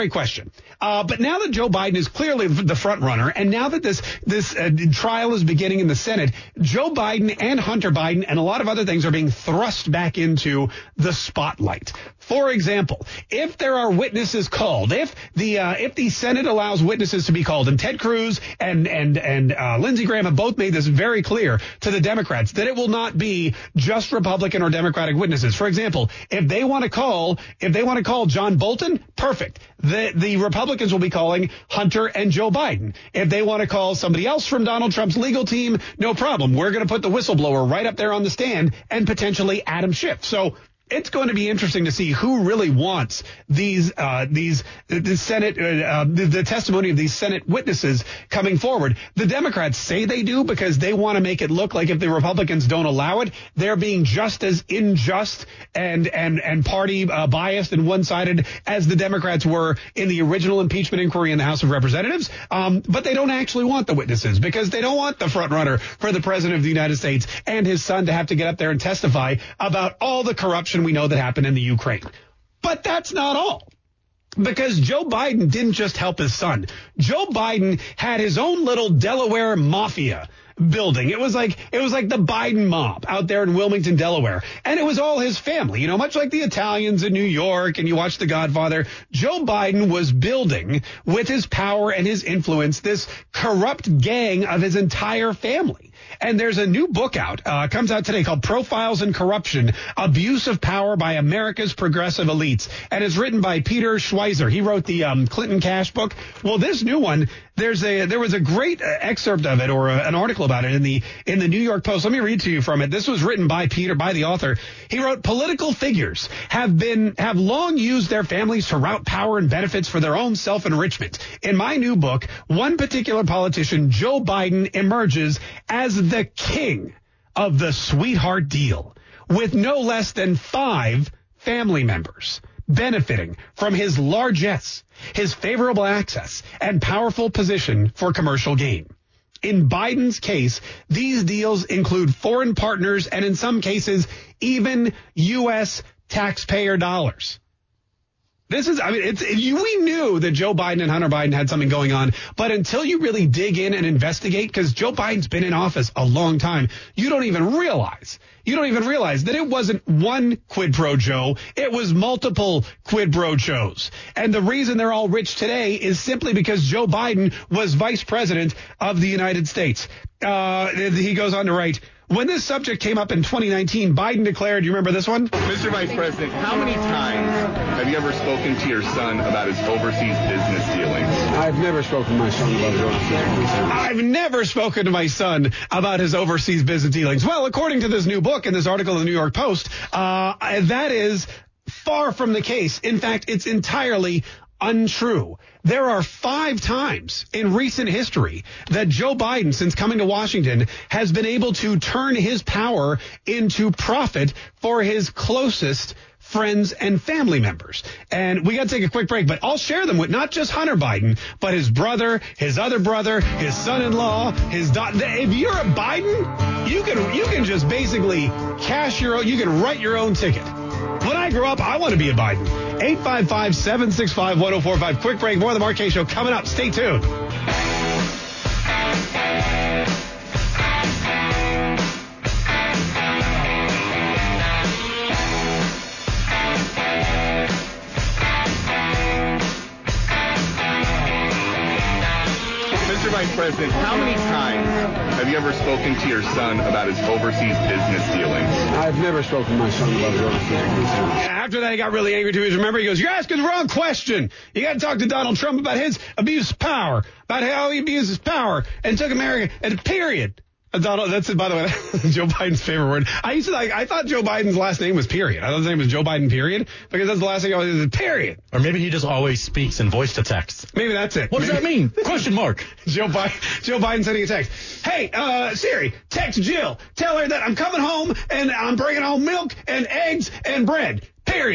great question. Uh, but now that Joe Biden is clearly the front runner, and now that this this uh, trial is beginning in the Senate, Joe Biden and Hunter Biden and a lot of other things are being thrust back into the spotlight. For example, if there are witnesses called, if the uh, if the Senate allows witnesses to be called, and Ted Cruz and and and uh, Lindsey Graham have both made this very clear to the Democrats that it will not be just Republican or Democratic witnesses. For example, if they want to call, if they want to call John Bolton, perfect. The the Republicans will be calling Hunter and Joe Biden. If they want to call somebody else from Donald Trump's legal team, no problem. We're going to put the whistleblower right up there on the stand and potentially Adam Schiff. So it's going to be interesting to see who really wants these, uh, these, the Senate, uh, the, the testimony of these Senate witnesses coming forward. The Democrats say they do because they want to make it look like if the Republicans don't allow it, they're being just as unjust and, and, and party uh, biased and one-sided as the Democrats were in the original impeachment inquiry in the House of Representatives. Um, but they don't actually want the witnesses because they don't want the front runner for the president of the United States and his son to have to get up there and testify about all the corruption we know that happened in the Ukraine. But that's not all. Because Joe Biden didn't just help his son. Joe Biden had his own little Delaware mafia building. It was like it was like the Biden mob out there in Wilmington, Delaware. And it was all his family, you know, much like the Italians in New York and you watch The Godfather. Joe Biden was building with his power and his influence this corrupt gang of his entire family. And there's a new book out, uh, comes out today called Profiles in Corruption, Abuse of Power by America's Progressive Elites. And it's written by Peter Schweizer. He wrote the um, Clinton Cash book. Well, this new one, there's a there was a great uh, excerpt of it or uh, an article about it in the in the New York Post. Let me read to you from it. This was written by Peter, by the author. He wrote, political figures have been have long used their families to route power and benefits for their own self-enrichment. In my new book, one particular politician, Joe Biden, emerges as the king of the sweetheart deal, with no less than five family members benefiting from his largesse, his favorable access, and powerful position for commercial gain. In Biden's case, these deals include foreign partners and in some cases, even U S taxpayer dollars. This is, I mean, it's, you, we knew that Joe Biden and Hunter Biden had something going on, but until you really dig in and investigate, because Joe Biden's been in office a long time, you don't even realize, you don't even realize that it wasn't one quid pro Joe, it was multiple quid pro Joes. And the reason they're all rich today is simply because Joe Biden was vice president of the United States. Uh, he goes on to write, when this subject came up in twenty nineteen, Biden declared, you remember this one? Mister Vice President, how many times have you ever spoken to your son about his overseas business dealings? I've never spoken to my son about his overseas business dealings. I've never spoken to my son about his overseas business dealings. Well, according to this new book and this article in the New York Post, uh, that is far from the case. In fact, it's entirely untrue. There are five times in recent history that Joe Biden, since coming to Washington, has been able to turn his power into profit for his closest friends and family members. And we got to take a quick break, but I'll share them with not just Hunter Biden, but his brother, his other brother, his son-in-law, his daughter. If you're a Biden, you can you can just basically cash your own, you can write your own ticket. When I grow up, I want to be a Biden. eight five five, seven six five, one oh four five. Quick break. More of the Mark Kaye Show coming up. Stay tuned. Mister Vice President, how many times have you ever spoken to your son about his overseas business dealings? I've never spoken to my son about his overseas business dealings. After that, he got really angry too. Remember, he goes, you're asking the wrong question. You got to talk to Donald Trump about his abuse of power, about how he abuses power and took America, and period. Donald, that's, by the way, Joe Biden's favorite word. I used to like, I thought Joe Biden's last name was period. I thought his name was Joe Biden, period, because that's the last thing I was, period. Or maybe he just always speaks in voice to text. Maybe that's it. What maybe. does that mean? Question mark. Joe Biden, Joe Biden sending a text. Hey, uh, Siri, text Jill. Tell her that I'm coming home and I'm bringing home milk and eggs and bread. Period.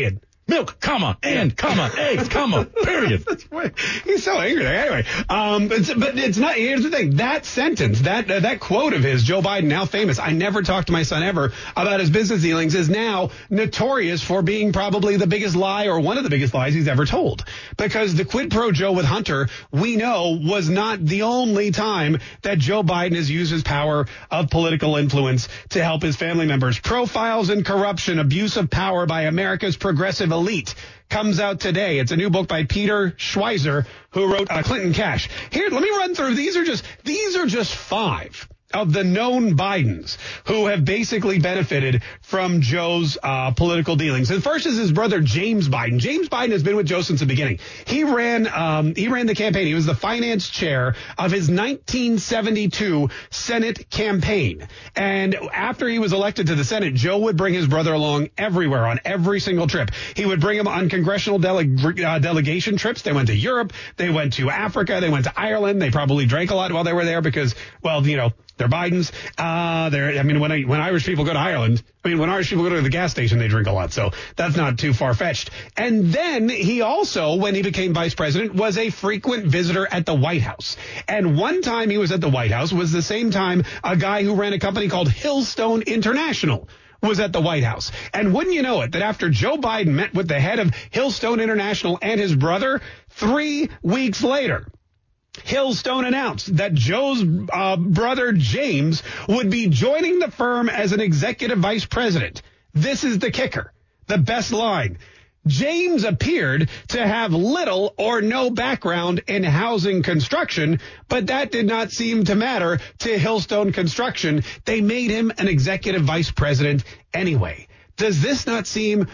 milk, comma, and, comma, eggs, comma, period. He's so angry. Anyway, um, but, it's, but it's not. Here's the thing. That sentence, that uh, that quote of his, Joe Biden, now famous, I never talked to my son ever about his business dealings, is now notorious for being probably the biggest lie or one of the biggest lies he's ever told. Because the quid pro Joe with Hunter, we know, was not the only time that Joe Biden has used his power of political influence to help his family members. Profiles in Corruption, Abuse of Power by America's Progressive Elite comes out today. It's a new book by Peter Schweizer, who wrote uh, Clinton Cash. Here, let me run through. These are just these are just five of the known Bidens who have basically benefited from Joe's uh, political dealings. And first is his brother, James Biden. James Biden has been with Joe since the beginning. He ran um, he ran the campaign. He was the finance chair of his nineteen seventy-two Senate campaign. And after he was elected to the Senate, Joe would bring his brother along everywhere on every single trip. He would bring him on congressional dele- uh, delegation trips. They went to Europe. They went to Africa. They went to Ireland. They probably drank a lot while they were there because, well, you know, they're Bidens. Uh, they're, I mean, when I, when Irish people go to Ireland, I mean, when Irish people go to the gas station, they drink a lot. So that's not too far fetched. And then he also, when he became vice president, was a frequent visitor at the White House. And one time he was at the White House was the same time a guy who ran a company called Hillstone International was at the White House. And wouldn't you know it, that after Joe Biden met with the head of Hillstone International and his brother, three weeks later, Hillstone announced that Joe's uh, brother James would be joining the firm as an executive vice president. This is the kicker, the best line. James appeared to have little or no background in housing construction, but that did not seem to matter to Hillstone Construction. They made him an executive vice president anyway. Does this not seem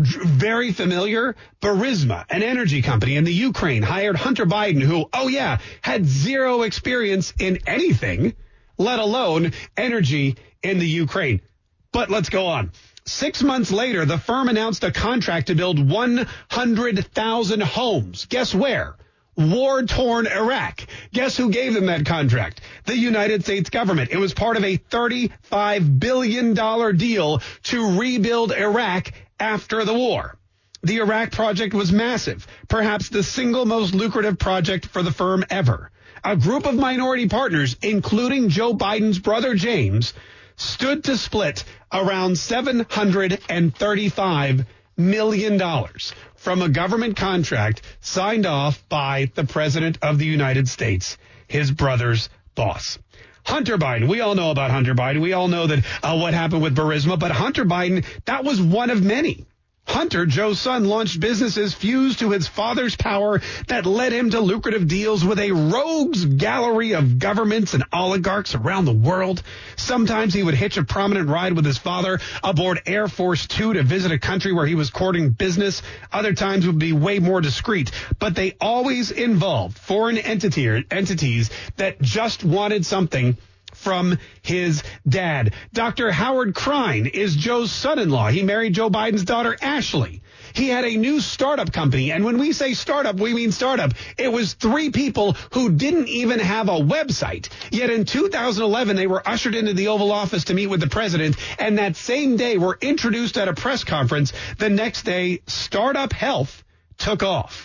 very familiar? Burisma, an energy company in the Ukraine, hired Hunter Biden, who, oh yeah, had zero experience in anything, let alone energy in the Ukraine. But let's go on. Six months later, the firm announced a contract to build one hundred thousand homes. Guess where? War-torn Iraq. Guess who gave them that contract? The United States government. It was part of a thirty-five billion dollars deal to rebuild Iraq after the war. The Iraq project was massive, perhaps the single most lucrative project for the firm ever. A group of minority partners, including Joe Biden's brother James, stood to split around seven hundred thirty-five million dollars from a government contract signed off by the President of the United States, his brother's boss. Hunter Biden, we all know about Hunter Biden. We all know that uh, what happened with Burisma, but Hunter Biden, that was one of many. Hunter, Joe's son, launched businesses fused to his father's power that led him to lucrative deals with a rogues gallery of governments and oligarchs around the world. Sometimes he would hitch a prominent ride with his father aboard Air Force Two to visit a country where he was courting business. Other times would be way more discreet, but they always involved foreign entity, entities that just wanted something from his dad. Doctor Howard Krein is Joe's son-in-law. He married Joe Biden's daughter, Ashley. He had a new startup company. And when we say startup, we mean startup. It was three people who didn't even have a website. Yet in two thousand eleven, they were ushered into the Oval Office to meet with the president. And that same day were introduced at a press conference. The next day, Startup Health took off.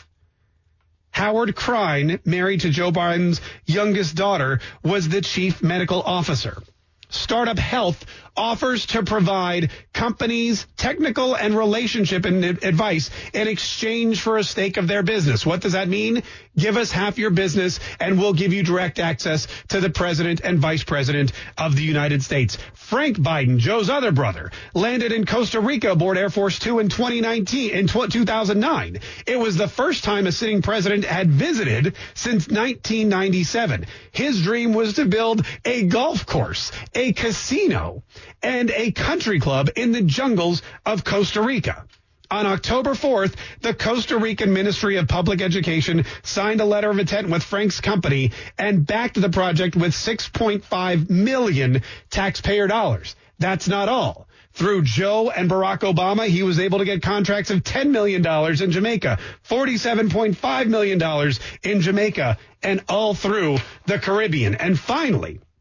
Howard Krein, married to Joe Biden's youngest daughter, was the chief medical officer. Startup Health offers to provide companies technical and relationship and advice in exchange for a stake of their business. What does that mean? Give us half your business and we'll give you direct access to the president and vice president of the United States. Frank Biden, Joe's other brother, landed in Costa Rica aboard Air Force Two in twenty nineteen, in two thousand nine. It was the first time a sitting president had visited since nineteen ninety-seven. His dream was to build a golf course, a casino, and a country club in the jungles of Costa Rica. On October fourth, the Costa Rican Ministry of Public Education signed a letter of intent with Frank's company and backed the project with six point five million taxpayer dollars. That's not all. Through Joe and Barack Obama, he was able to get contracts of ten million dollars in Jamaica, forty-seven point five million dollars in Jamaica, and all through the Caribbean. And finally,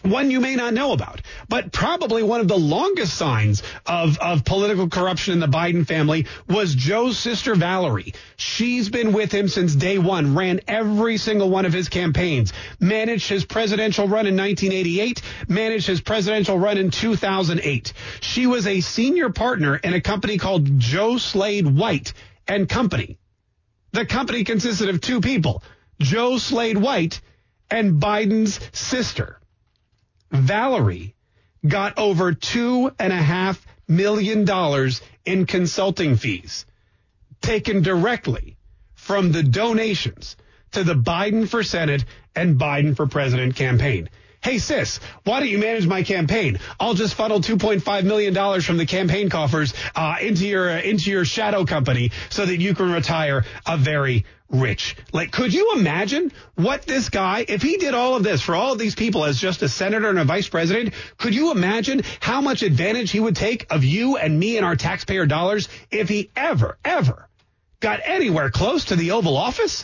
one you may not know about, but probably one of the longest signs of, of political corruption in the Biden family was Joe's sister, Valerie. She's been with him since day one, ran every single one of his campaigns, managed his presidential run in nineteen eighty-eight, managed his presidential run in two thousand eight. She was a senior partner in a company called Joe Slade White and Company. The company consisted of two people, Joe Slade White and Biden's sister. Valerie got over two and a half million dollars in consulting fees taken directly from the donations to the Biden for Senate and Biden for President campaign. Hey, sis, why don't you manage my campaign? I'll just funnel two point five million dollars from the campaign coffers uh, into your uh, into your shadow company so that you can retire a very rich. Like, could you imagine what this guy, if he did all of this for all of these people as just a senator and a vice president, could you imagine how much advantage he would take of you and me and our taxpayer dollars if he ever, ever got anywhere close to the Oval Office?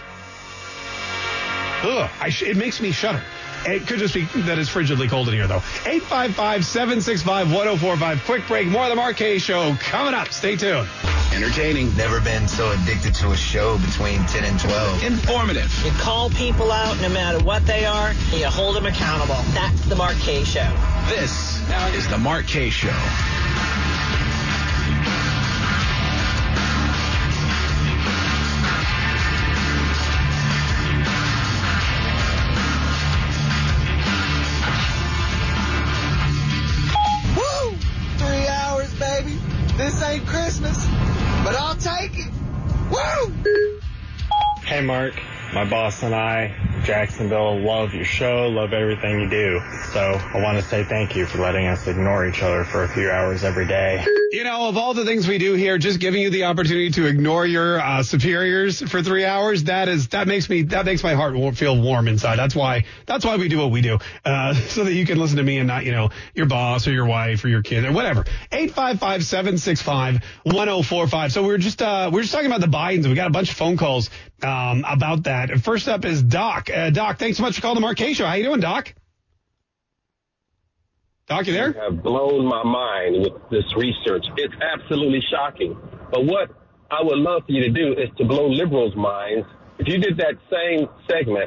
Ugh, I sh- it makes me shudder. It could just be that it's frigidly cold in here, though. eight five five, seven six five, one oh four five. Quick break. More of the Mark Kaye Show coming up. Stay tuned. Entertaining. Never been so addicted to a show between ten and twelve. Informative. You call people out no matter what they are, and you hold them accountable. That's the Mark Kaye Show. This is the Mark Kaye Show. This ain't Christmas, but I'll take it. Woo! Hey, Mark. My boss and I, Jacksonville, love your show, love everything you do. So I want to say thank you for letting us ignore each other for a few hours every day. You know, of all the things we do here, just giving you the opportunity to ignore your uh, superiors for three hours, that is that makes me that makes my heart feel warm inside. That's why that's why we do what we do, uh, so that you can listen to me and not, you know, your boss or your wife or your kid or whatever. eight five five, seven six five, one oh four five. So we're just uh, we're just talking about the Bidens. We got a bunch of phone calls um, about that. First up is Doc. Uh, Doc, thanks so much for calling the Mark Kaye Show. How you doing, Doc? Doc, you there? You have blown my mind with this research. It's absolutely shocking. But what I would love for you to do is to blow liberals' minds. If you did that same segment,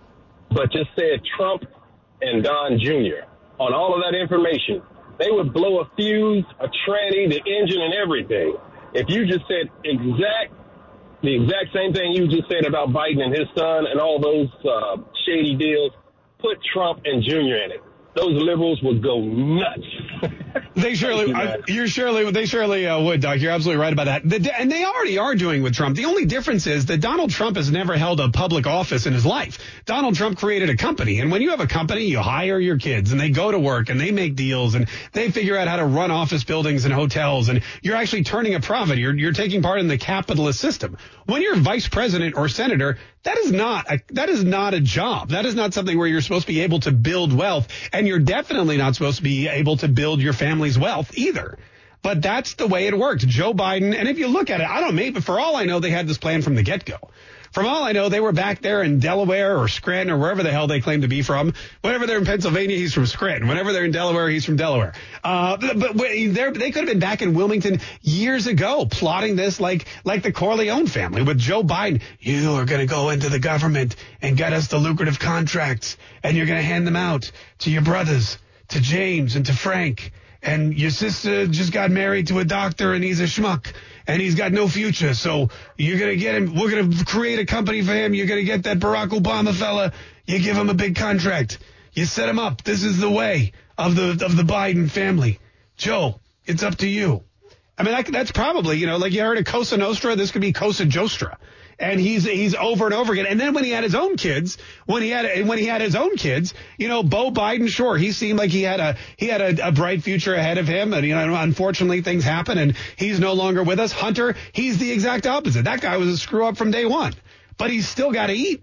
but just said Trump and Don Junior on all of that information, they would blow a fuse, a tranny, the engine, and everything. If you just said exact, the exact same thing you just said about Biden and his son and all those uh, shady deals, put Trump and Junior in it. Those liberals would go nuts. They surely, I, you're surely, they surely uh, would, Doc. You're absolutely right about that. The, and they already are doing with Trump. The only difference is that Donald Trump has never held a public office in his life. Donald Trump created a company. And when you have a company, you hire your kids and they go to work and they make deals and they figure out how to run office buildings and hotels. And you're actually turning a profit. You're, you're taking part in the capitalist system. When you're vice president or senator, that is not a, that is not a job. That is not something where you're supposed to be able to build wealth. And you're definitely not supposed to be able to build your family's wealth either. But that's the way it worked. Joe Biden, and if you look at it, I don't know, maybe for all I know, they had this plan from the get-go. From all I know, they were back there in Delaware or Scranton or wherever the hell they claim to be from. Whenever they're in Pennsylvania, he's from Scranton. Whenever they're in Delaware, he's from Delaware. Uh, but they could have been back in Wilmington years ago plotting this like like the Corleone family with Joe Biden. You are going to go into the government and get us the lucrative contracts, and you're going to hand them out to your brothers, to James and to Frank. And your sister just got married to a doctor, and he's a schmuck, and he's got no future. So you're going to get him. We're going to create a company for him. You're going to get that Barack Obama fella. You give him a big contract. You set him up. This is the way of the of the Biden family. Joe, it's up to you. I mean, that, that's probably, you know, like you heard of Cosa Nostra. This could be Cosa Jostra. And he's he's over and over again. And then when he had his own kids, when he had when he had his own kids, you know, Beau Biden, sure, he seemed like he had a he had a, a bright future ahead of him. And, you know, unfortunately, things happen and he's no longer with us. Hunter, he's the exact opposite. That guy was a screw up from day one. But he's still got to eat.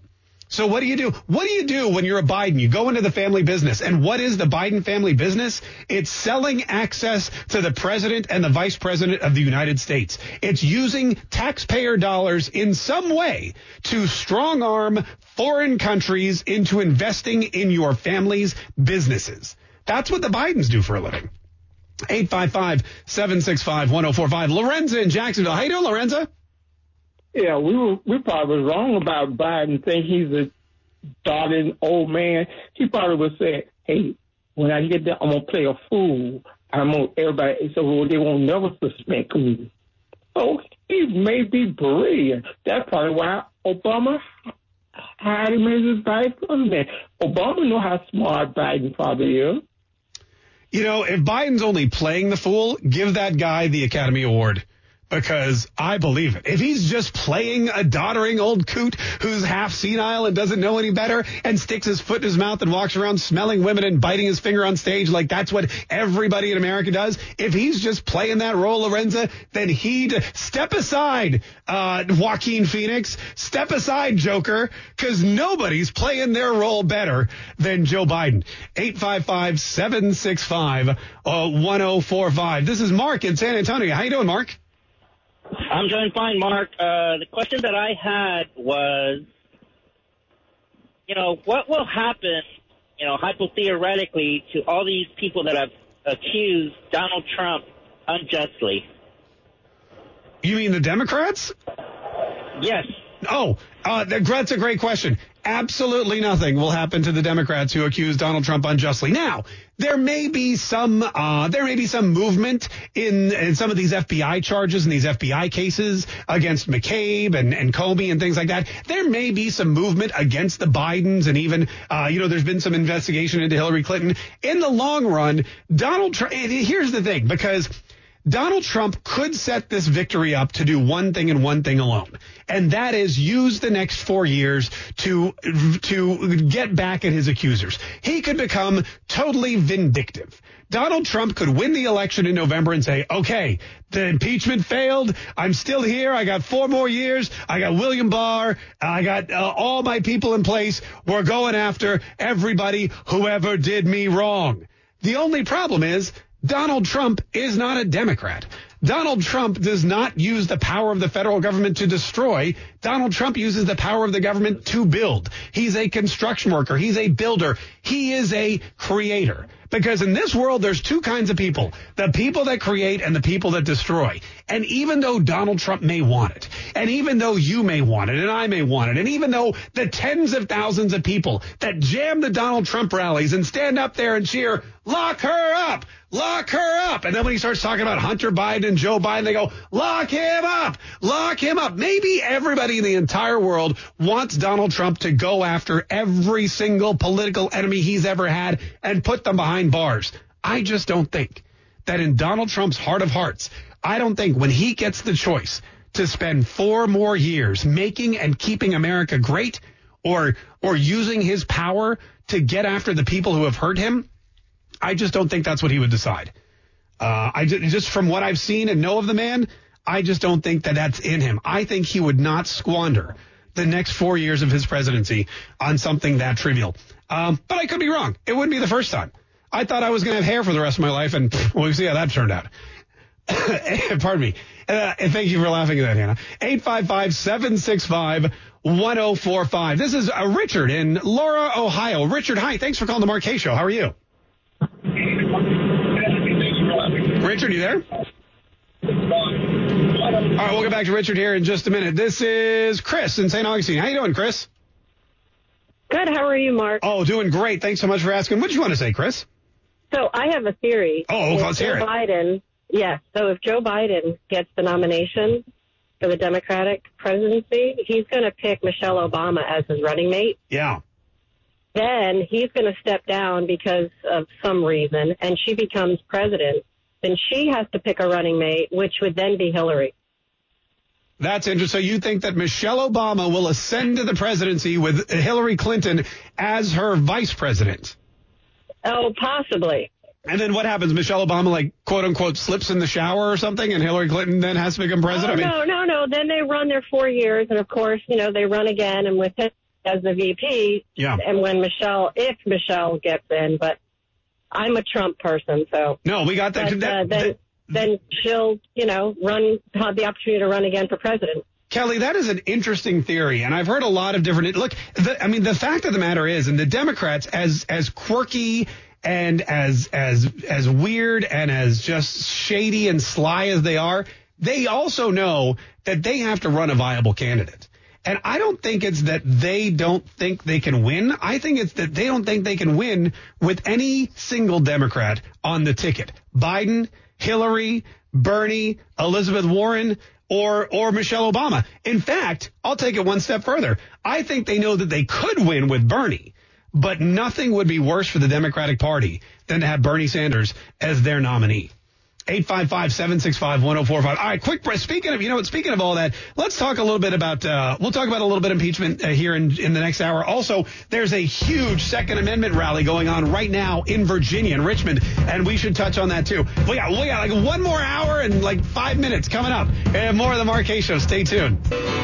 So what do you do? What do you do when you're a Biden? You go into the family business. And what is the Biden family business? It's selling access to the president and the vice president of the United States. It's using taxpayer dollars in some way to strong arm foreign countries into investing in your family's businesses. That's what the Bidens do for a living. eight five five, seven six five, one oh four five. Lorenza in Jacksonville. How you doing, Lorenza? Yeah, we were we probably was wrong about Biden. Think he's a darling old man. He probably would say, "Hey, when I get there, I'm gonna play a fool. I'm gonna everybody so well, they won't never suspect me." Oh, he may be brilliant. That's probably why Obama hired him as his vice president. Obama know how smart Biden probably is. You know, if Biden's only playing the fool, give that guy the Academy Award. Because I believe it. If he's just playing a doddering old coot who's half senile and doesn't know any better and sticks his foot in his mouth and walks around smelling women and biting his finger on stage like that's what everybody in America does, if he's just playing that role, Lorenza, then he'd step aside, uh, Joaquin Phoenix, step aside, Joker, because nobody's playing their role better than Joe Biden. eight five five, seven six five, one oh four five. This is Mark in San Antonio. How you doing, Mark? I'm doing fine, Mark. Uh, the question that I had was, you know, what will happen, you know, hypothetically to all these people that have accused Donald Trump unjustly? You mean the Democrats? Yes. Oh, uh, that's a great question. Absolutely nothing will happen to the Democrats who accuse Donald Trump unjustly. Now, there may be some uh, there may be some movement in, in some of these F B I charges and these F B I cases against McCabe and, and Comey and things like that. There may be some movement against the Bidens and even, uh, you know, there's been some investigation into Hillary Clinton. In the long run, Donald Trump, here's the thing, because Donald Trump could set this victory up to do one thing and one thing alone, and that is use the next four years to to get back at his accusers. He could become totally vindictive. Donald Trump could win the election in November and say, okay, the impeachment failed. I'm still here. I got four more years. I got William Barr. I got uh, all my people in place. We're going after everybody, whoever did me wrong. The only problem is Donald Trump is not a Democrat. Donald Trump does not use the power of the federal government to destroy. Donald Trump uses the power of the government to build. He's a construction worker. He's a builder. He is a creator. Because in this world, there's two kinds of people, the people that create and the people that destroy. And even though Donald Trump may want it, and even though you may want it, and I may want it, and even though the tens of thousands of people that jam the Donald Trump rallies and stand up there and cheer, lock her up, lock her up. And then when he starts talking about Hunter Biden and Joe Biden, they go, lock him up, lock him up. Maybe everybody in the entire world wants Donald Trump to go after every single political enemy he's ever had and put them behind bars. I just don't think that in Donald Trump's heart of hearts, I don't think when he gets the choice to spend four more years making and keeping America great or or using his power to get after the people who have hurt him, I just don't think that's what he would decide. Uh, I just, just from what I've seen and know of the man, I just don't think that that's in him. I think he would not squander the next four years of his presidency on something that trivial. Um, but I could be wrong. It wouldn't be the first time. I thought I was going to have hair for the rest of my life, and pff, we'll see how that turned out. Pardon me. Uh, and thank you for laughing at that, Hannah. eight five five, seven six five, one oh four five. This is uh, Richard in Laura, Ohio. Richard, hi. Thanks for calling the Mark Kaye Show. How are you? Richard, you there? All right, we'll get back to Richard here in just a minute. This is Chris in Saint Augustine. How you doing, Chris? Good. How are you, Mark? Oh, doing great. Thanks so much for asking. What do you want to say, Chris? So I have a theory. Oh, if let's hear Joe it. Biden, yes. So if Joe Biden gets the nomination for the Democratic presidency, he's going to pick Michelle Obama as his running mate. Yeah. Then he's going to step down because of some reason, and she becomes president. Then she has to pick a running mate, which would then be Hillary. That's interesting. So you think that Michelle Obama will ascend to the presidency with Hillary Clinton as her vice president? Oh, possibly. And then what happens? Michelle Obama, like, quote unquote, slips in the shower or something, and Hillary Clinton then has to become president? Oh, I mean, no, no, no. Then they run their four years, and of course, you know, they run again, and with as the V P. Yeah. And when Michelle, if Michelle gets in, but I'm a Trump person, so. No, we got that. But, that, uh, then, that then she'll, you know, run, have the opportunity to run again for president. Kelly, that is an interesting theory, and I've heard a lot of different. Look, the, I mean, the fact of the matter is, and the Democrats, as as quirky and as as as weird and as just shady and sly as they are, they also know that they have to run a viable candidate. And I don't think it's that they don't think they can win. I think it's that they don't think they can win with any single Democrat on the ticket. Biden, Hillary, Bernie, Elizabeth Warren, or or Michelle Obama. In fact, I'll take it one step further. I think they know that they could win with Bernie, but nothing would be worse for the Democratic Party than to have Bernie Sanders as their nominee. eight five five, seven six five, one oh four five. All right, quick break. Speaking of, you know what, speaking of all that, let's talk a little bit about, uh, we'll talk about a little bit of impeachment uh, here in, in the next hour. Also, there's a huge Second Amendment rally going on right now in Virginia, in Richmond, and we should touch on that too. We got, we got like one more hour and like five minutes coming up. And more of the Mark Kaye Show. Stay tuned.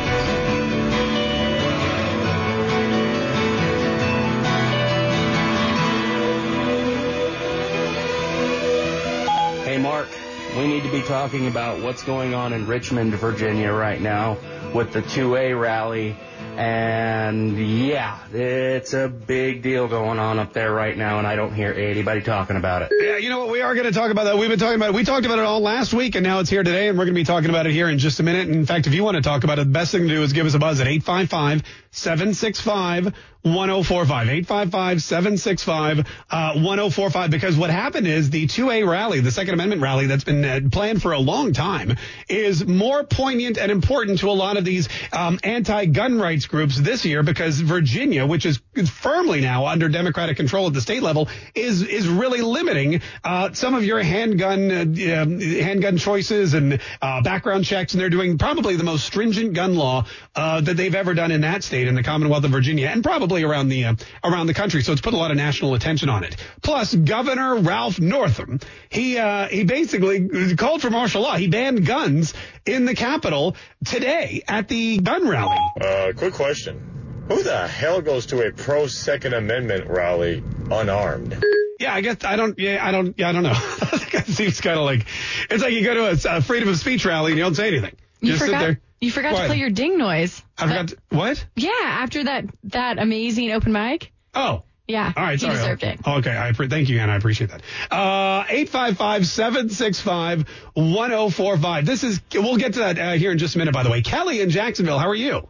Hey, Mark, we need to be talking about what's going on in Richmond, Virginia right now with the two A rally. And, yeah, it's a big deal going on up there right now, and I don't hear anybody talking about it. Yeah, you know what? We are going to talk about that. We've been talking about it. We talked about it all last week, and now it's here today, and we're going to be talking about it here in just a minute. And in fact, if you want to talk about it, the best thing to do is give us a buzz at eight five five, seven six five, one oh four five. eight five five, seven six five, one oh four five. Because what happened is the two A rally, the Second Amendment rally that's been uh, planned for a long time, is more poignant and important to a lot of these um, anti-gun rights groups this year because Virginia, which is firmly now under Democratic control at the state level, is is really limiting uh, some of your handgun uh, uh, handgun choices and uh, background checks, and they're doing probably the most stringent gun law uh, that they've ever done in that state, in the Commonwealth of Virginia, and probably around the uh, around the country. So it's put a lot of national attention on it. Plus, Governor Ralph Northam, he uh, he basically called for martial law. He banned guns in the Capitol today at the gun rally. Uh, quick question. Who the hell goes to a pro Second Amendment rally unarmed? Yeah, I guess I don't. Yeah, I don't. Yeah, I don't know. It seems kind of like it's like you go to a, a freedom of speech rally and you don't say anything. You Just forgot. Sit there. You forgot Quiet. to play your ding noise. I forgot. To, what? Yeah, after that that amazing open mic. Oh. Yeah. All right. He Sorry. deserved it. Okay. I pre- thank you, Anna. I appreciate that. Uh, eight five five, seven six five, one oh four five. This is. We'll get to that uh, here in just a minute. By the way, Kelly in Jacksonville. How are you?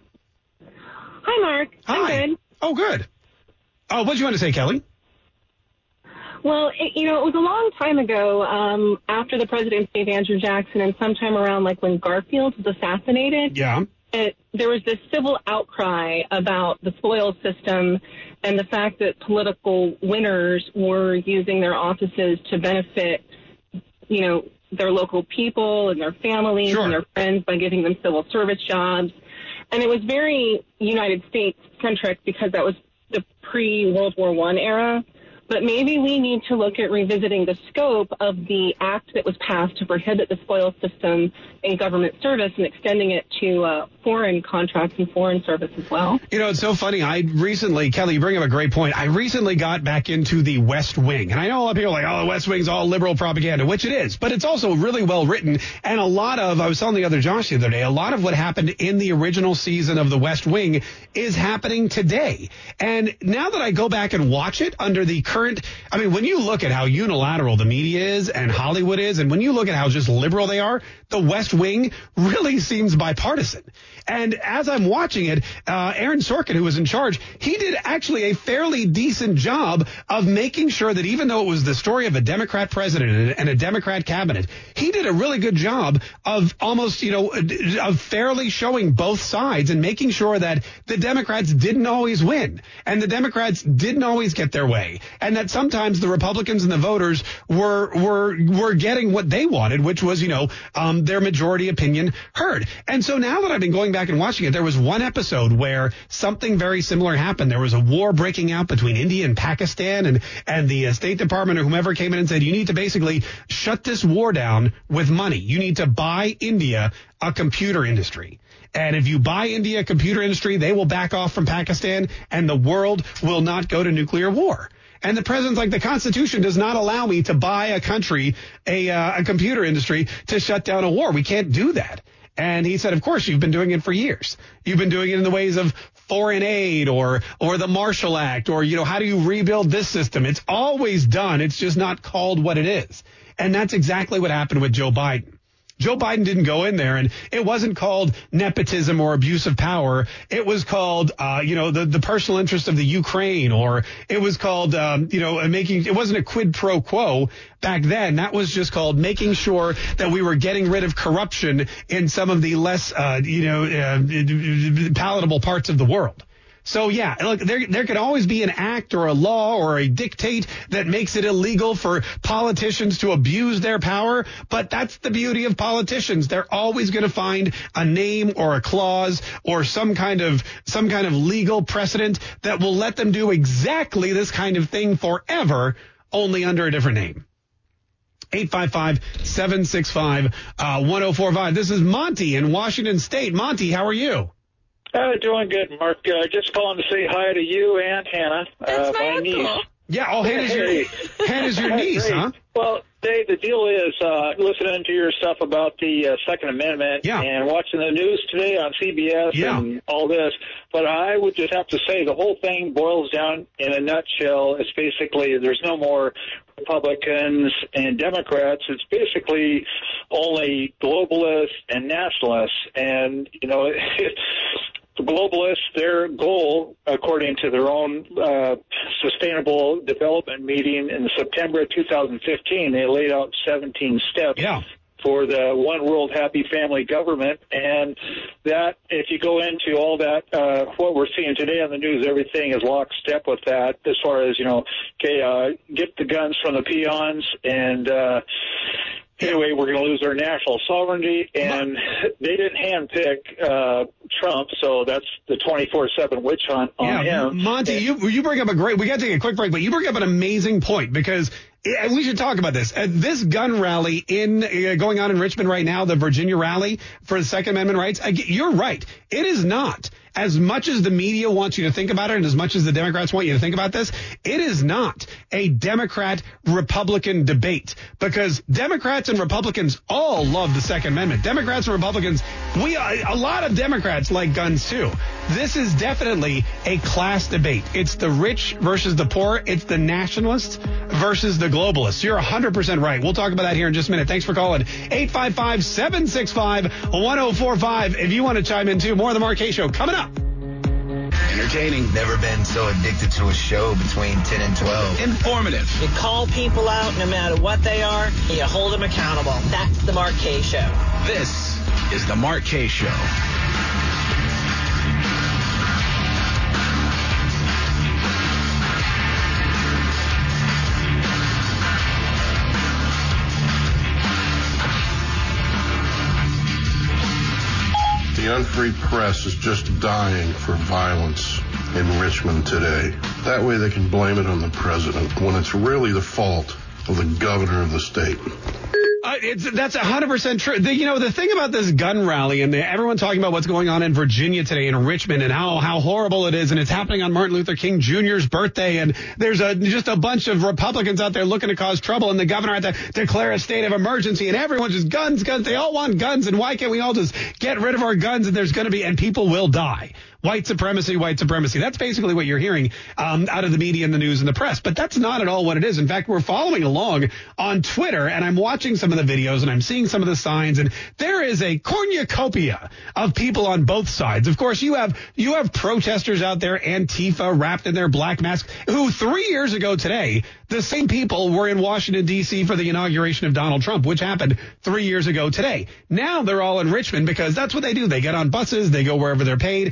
Hi, Mark. Hi. I'm good. Oh, good. Oh, what did you want to say, Kelly? Well, it, you know, it was a long time ago, um, after the presidency of Andrew Jackson and sometime around like when Garfield was assassinated. Yeah. It, there was this civil outcry about the spoils system and the fact that political winners were using their offices to benefit, you know, their local people and their families Sure. and their friends by giving them civil service jobs. And it was very United States centric because that was the pre-World War One era. But maybe we need to look at revisiting the scope of the act that was passed to prohibit the spoils system in government service and extending it to uh, foreign contracts and foreign service as well. You know, it's so funny. I recently, Kelly, you bring up a great point. I recently got back into the West Wing. And I know a lot of people are like, oh, the West Wing's all liberal propaganda, which it is. But it's also really well written. And a lot of, I was telling the other Josh the other day, a lot of what happened in the original season of the West Wing is happening today. And now that I go back and watch it under the current, I mean, when you look at how unilateral the media is and Hollywood is, and when you look at how just liberal they are, the West Wing really seems bipartisan. And as I'm watching it, uh, Aaron Sorkin, who was in charge, he did actually a fairly decent job of making sure that even though it was the story of a Democrat president and a Democrat cabinet, he did a really good job of almost, you know, of fairly showing both sides and making sure that the Democrats didn't always win and the Democrats didn't always get their way. and that sometimes the Republicans and the voters were were were getting what they wanted, which was, you know, um, their majority opinion heard. And so now that I've been going back and watching it, there was one episode where something very similar happened. There was a war breaking out between India and Pakistan, and and the uh, State Department or whomever came in and said, you need to basically shut this war down with money. You need to buy India a computer industry. And if you buy India a computer industry, they will back off from Pakistan and the world will not go to nuclear war. And the president's like, the Constitution does not allow me to buy a country, a, uh, a computer industry to shut down a war. We can't do that. And he said, of course, you've been doing it for years. You've been doing it in the ways of foreign aid or or the Marshall Act or, you know, how do you rebuild this system? It's always done. It's just not called what it is. And that's exactly what happened with Joe Biden. Joe Biden didn't go in there, and it wasn't called nepotism or abuse of power. It was called, uh, you know, the, the personal interest of the Ukraine, or it was called, um, you know, making, it wasn't a quid pro quo back then. That was just called making sure that we were getting rid of corruption in some of the less, uh, you know, uh, palatable parts of the world. So, yeah, look, there there can always be an act or a law or a dictate that makes it illegal for politicians to abuse their power. But that's the beauty of politicians. They're always going to find a name or a clause or some kind of some kind of legal precedent that will let them do exactly this kind of thing forever, only under a different name. eight five five, seven six five, one oh four five. This is Monty in Washington State. Monty, how are you? Uh, doing good, Mark. Uh, just calling to say hi to you and Hannah, That's uh, my, my uncle. niece. Yeah, oh, Hannah's your, Hannah's your niece, huh? Well, Dave, the deal is uh, listening to your stuff about the uh, Second Amendment yeah. and watching the news today on C B S yeah. and all this. But I would just have to say the whole thing boils down in a nutshell. It's basically there's no more Republicans and Democrats. It's basically only globalists and nationalists. And, you know, it, the globalists, their goal, according to their own uh, Sustainable Development meeting in September of two thousand fifteen, they laid out seventeen steps yeah. for the one world happy family government. And that, if you go into all that, uh, what we're seeing today on the news, everything is lockstep with that as far as, you know, okay, uh, get the guns from the peons and, uh, anyway, we're going to lose our national sovereignty, and they didn't handpick uh, Trump, so that's the twenty-four seven witch hunt on yeah, him. Monty, and, you you bring up a great, we got to take a quick break, but you bring up an amazing point because and we should talk about this. Uh, this gun rally in uh, going on in Richmond right now, the Virginia rally for the Second Amendment rights, uh, you're right. It is not. As much as the media wants you to think about it and as much as the Democrats want you to think about this, it is not a Democrat-Republican debate because Democrats and Republicans all love the Second Amendment. Democrats and Republicans, we a lot of Democrats like guns too. This is definitely a class debate. It's the rich versus the poor. It's the nationalists versus the globalists. You're one hundred percent right. We'll talk about that here in just a minute. Thanks for calling. eight five five, seven six five, one oh four five. If you want to chime in too, more of the Mark Kaye Show coming up. Entertaining. Never been so addicted to a show between ten and twelve. Informative. You call people out no matter what they are, and you hold them accountable. That's the Mark Kaye Show. This is the Mark Kaye Show. The unfree press is just dying for violence in Richmond today. That way they can blame it on the president when it's really the fault of the governor of the state. Uh, it's, that's one hundred percent true. The, you know, the thing about this gun rally and the, everyone talking about what's going on in Virginia today in Richmond and how, how horrible it is, and it's happening on Martin Luther King Junior's birthday, and there's a, just a bunch of Republicans out there looking to cause trouble, and the governor had to declare a state of emergency, and everyone's just guns, guns. They all want guns, and why can't we all just get rid of our guns, and there's going to be, and people will die. White supremacy, white supremacy. That's basically what you're hearing um, out of the media and the news and the press. But that's not at all what it is. In fact, we're following along on Twitter, and I'm watching some of the videos, and I'm seeing some of the signs, and there is a cornucopia of people on both sides. Of course, you have you have protesters out there, Antifa, wrapped in their black masks, who three years ago today, the same people were in Washington, D C for the inauguration of Donald Trump, which happened three years ago today. Now they're all in Richmond because that's what they do. They get on buses, they go wherever they're paid, they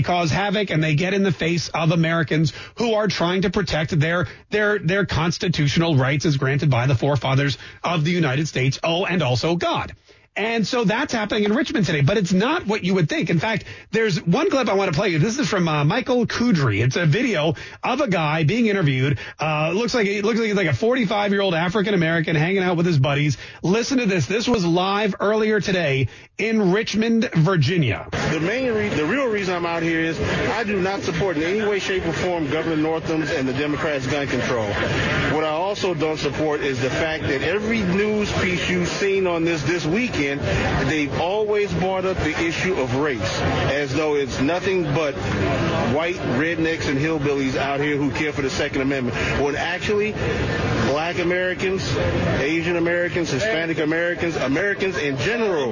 cause havoc and they get in the face of Americans who are trying to protect their their their constitutional rights as granted by the forefathers of the United States, oh, and also God. And so that's happening in Richmond today, but it's not what you would think. In fact, there's one clip I want to play you. This is from uh, Michael Kudry. It's a video of a guy being interviewed. Uh, looks like it looks like he's like a forty-five-year-old African-American hanging out with his buddies. Listen to this. This was live earlier today in Richmond, Virginia. The main, re- the real reason I'm out here is I do not support in any way, shape, or form Governor Northam's and the Democrats' gun control. What I also don't support is the fact that every news piece you've seen on this this weekend, they've always brought up the issue of race as though it's nothing but white rednecks and hillbillies out here who care for the Second Amendment, when actually black Americans, Asian Americans, Hispanic Americans, Americans in general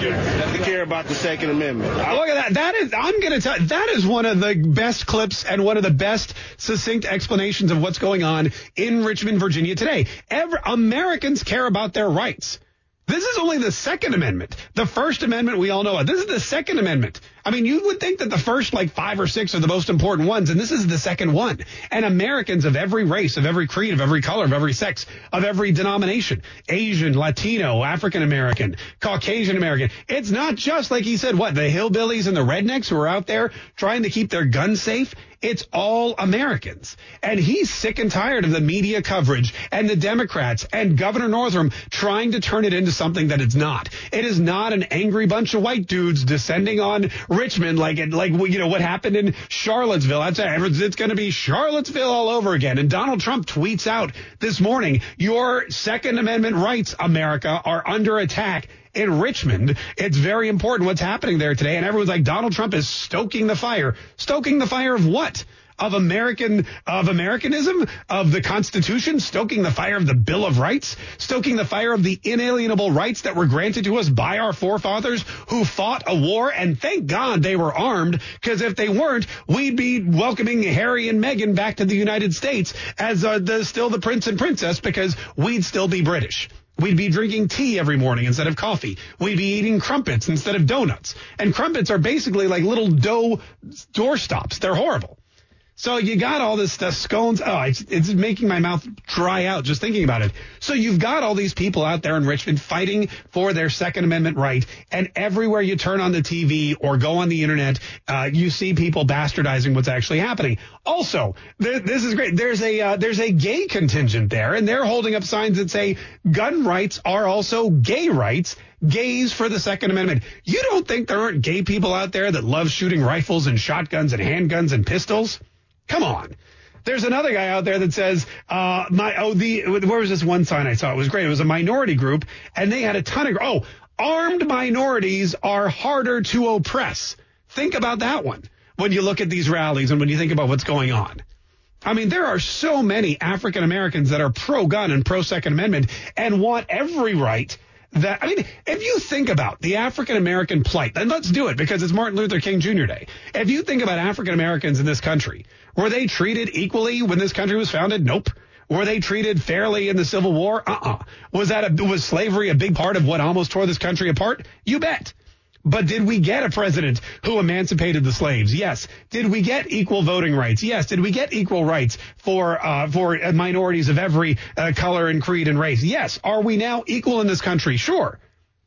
care about the Second Amendment. Look at that. That is, I'm going to tell you, that is one of the best clips and one of the best succinct explanations of what's going on in Richmond, Virginia today. Every, Americans care about their rights. This is only the Second Amendment. The First Amendment we all know of. This is the Second Amendment. I mean, you would think that the first like five or six are the most important ones, and this is the second one. And Americans of every race, of every creed, of every color, of every sex, of every denomination, Asian, Latino, African American, Caucasian American. It's not just like he said, what, the hillbillies and the rednecks who are out there trying to keep their guns safe. It's all Americans. And he's sick and tired of the media coverage and the Democrats and Governor Northam trying to turn it into something that it's not. It is not an angry bunch of white dudes descending on Richmond like it, like, you know, what happened in Charlottesville. That's it's going to be Charlottesville all over again. And Donald Trump tweets out this morning, your Second Amendment rights, America, are under attack in Richmond. It's very important what's happening there today. And everyone's like, Donald Trump is stoking the fire. Stoking the fire of what? Of American, of Americanism, of the Constitution, stoking the fire of the Bill of Rights, stoking the fire of the inalienable rights that were granted to us by our forefathers who fought a war. And thank God they were armed, because if they weren't, we'd be welcoming Harry and Meghan back to the United States as uh, the, still the prince and princess, because we'd still be British. We'd be drinking tea every morning instead of coffee. We'd be eating crumpets instead of donuts. And crumpets are basically like little dough doorstops. They're horrible. So you got all this stuff, scones. Oh, it's, it's making my mouth dry out just thinking about it. So you've got all these people out there in Richmond fighting for their Second Amendment right. And everywhere you turn on the T V or go on the internet, uh, you see people bastardizing what's actually happening. Also, th- this is great. There's a uh, there's a gay contingent there, and they're holding up signs that say gun rights are also gay rights. Gays for the Second Amendment. You don't think there aren't gay people out there that love shooting rifles and shotguns and handguns and pistols? Come on. There's another guy out there that says, uh, my, oh, the, where was this one sign I saw? It was great. It was a minority group, and they had a ton of, oh, armed minorities are harder to oppress. Think about that one when you look at these rallies and when you think about what's going on. I mean, there are so many African Americans that are pro-gun and pro-Second Amendment and want every right that, I mean, if you think about the African American plight, and let's do it because it's Martin Luther King Junior Day. If you think about African Americans in this country, were they treated equally when this country was founded? Nope. Were they treated fairly in the Civil War? Uh-uh. Was that a, was slavery a big part of what almost tore this country apart? You bet. But did we get a president who emancipated the slaves? Yes. Did we get equal voting rights? Yes. Did we get equal rights for uh, for minorities of every uh, color and creed and race? Yes. Are we now equal in this country? Sure.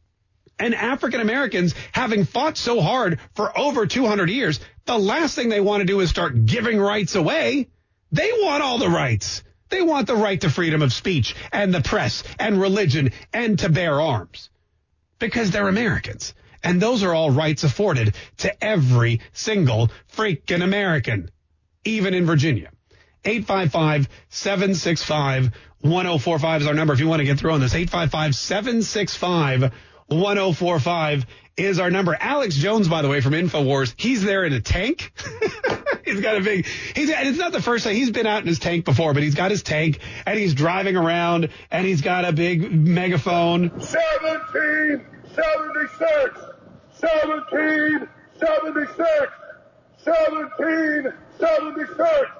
And African Americans, having fought so hard for over two hundred years, the last thing they want to do is start giving rights away. They want all the rights. They want the right to freedom of speech and the press and religion and to bear arms because they're Americans. And those are all rights afforded to every single freaking American, even in Virginia. eight five five, seven six five, one oh four five is our number if you want to get through on this. eight five five, seven six five, one oh four five is our number. Alex Jones, by the way, from InfoWars, he's there in a tank. He's got a big, he's, and it's not the first time he's been out in his tank before, but he's got his tank and he's driving around and he's got a big megaphone. seventeen seventy-six, seventeen seventy-six, seventeen seventy-six,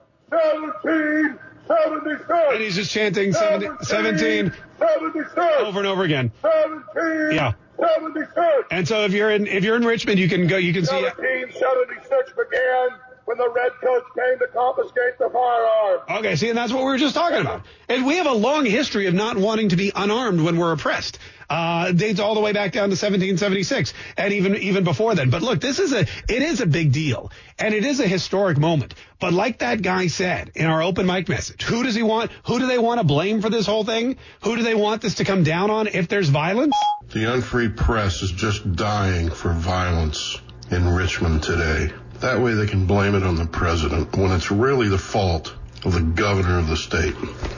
seventeen seventy-six. And he's just chanting seventeen, seventeen, seventeen seventy-six over and over again. seventeen Yeah. seventy-six. And so if you're in if you're in Richmond, you can go. You can see. seventeen seventy-six began when the Redcoats came to confiscate the firearms. Okay, see, and that's what we were just talking about. And we have a long history of not wanting to be unarmed when we're oppressed. Uh, dates all the way back down to seventeen seventy-six and even even before then. But look, this is a it is a big deal and it is a historic moment. But like that guy said in our open mic message, who does he want? Who do they want to blame for this whole thing? Who do they want this to come down on if there's violence? The unfree press is just dying for violence in Richmond today. That way they can blame it on the president when it's really the fault of the governor of the state.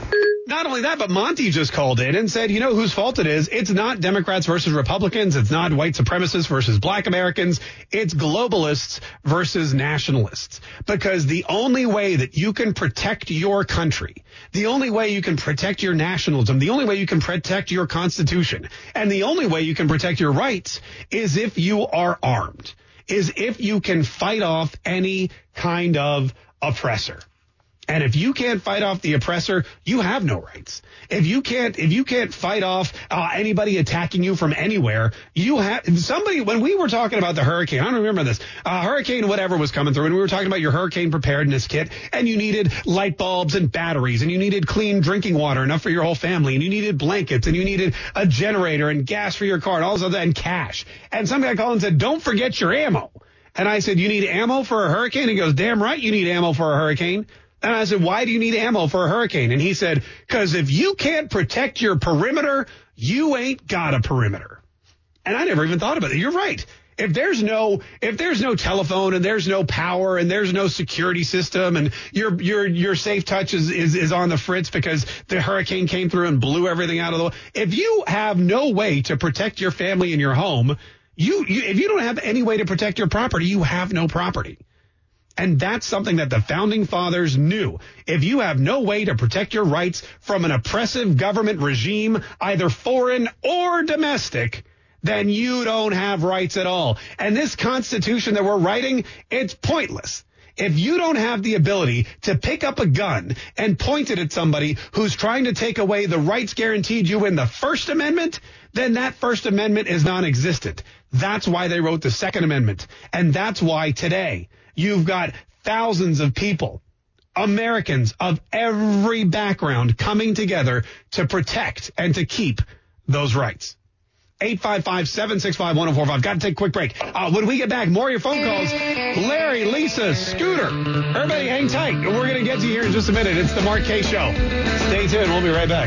Not only that, but Monty just called in and said, you know whose fault it is? It's not Democrats versus Republicans. It's not white supremacists versus black Americans. It's globalists versus nationalists. Because the only way that you can protect your country, the only way you can protect your nationalism, the only way you can protect your Constitution, and the only way you can protect your rights is if you are armed, is if you can fight off any kind of oppressor. And if you can't fight off the oppressor, you have no rights. If you can't, if you can't fight off uh, anybody attacking you from anywhere, you have somebody. When we were talking about the hurricane, I don't remember this. Uh, hurricane whatever was coming through, and we were talking about your hurricane preparedness kit, and you needed light bulbs and batteries, and you needed clean drinking water enough for your whole family, and you needed blankets, and you needed a generator and gas for your car, and all this other and cash. And some guy called and said, "Don't forget your ammo." And I said, "You need ammo for a hurricane?" He goes, "Damn right, you need ammo for a hurricane." And I said, "Why do you need ammo for a hurricane?" And he said, "Because if you can't protect your perimeter, you ain't got a perimeter." And I never even thought about it. You're right. If there's no if there's no telephone and there's no power and there's no security system and your your your safe touch is, is, is on the fritz because the hurricane came through and blew everything out of the way. If you have no way to protect your family and your home, you, you if you don't have any way to protect your property, you have no property. And that's something that the founding fathers knew. If you have no way to protect your rights from an oppressive government regime, either foreign or domestic, then you don't have rights at all. And this Constitution that we're writing, it's pointless. If you don't have the ability to pick up a gun and point it at somebody who's trying to take away the rights guaranteed you in the First Amendment, then that First Amendment is non-existent. That's why they wrote the Second Amendment. And that's why today you've got thousands of people, Americans of every background, coming together to protect and to keep those rights. eight five five, seven six five, one oh four five. Got to take a quick break. Uh, when we get back, more of your phone calls. Larry, Lisa, Scooter. Everybody hang tight. We're going to get to you here in just a minute. It's the Mark Kaye Show. Stay tuned. We'll be right back.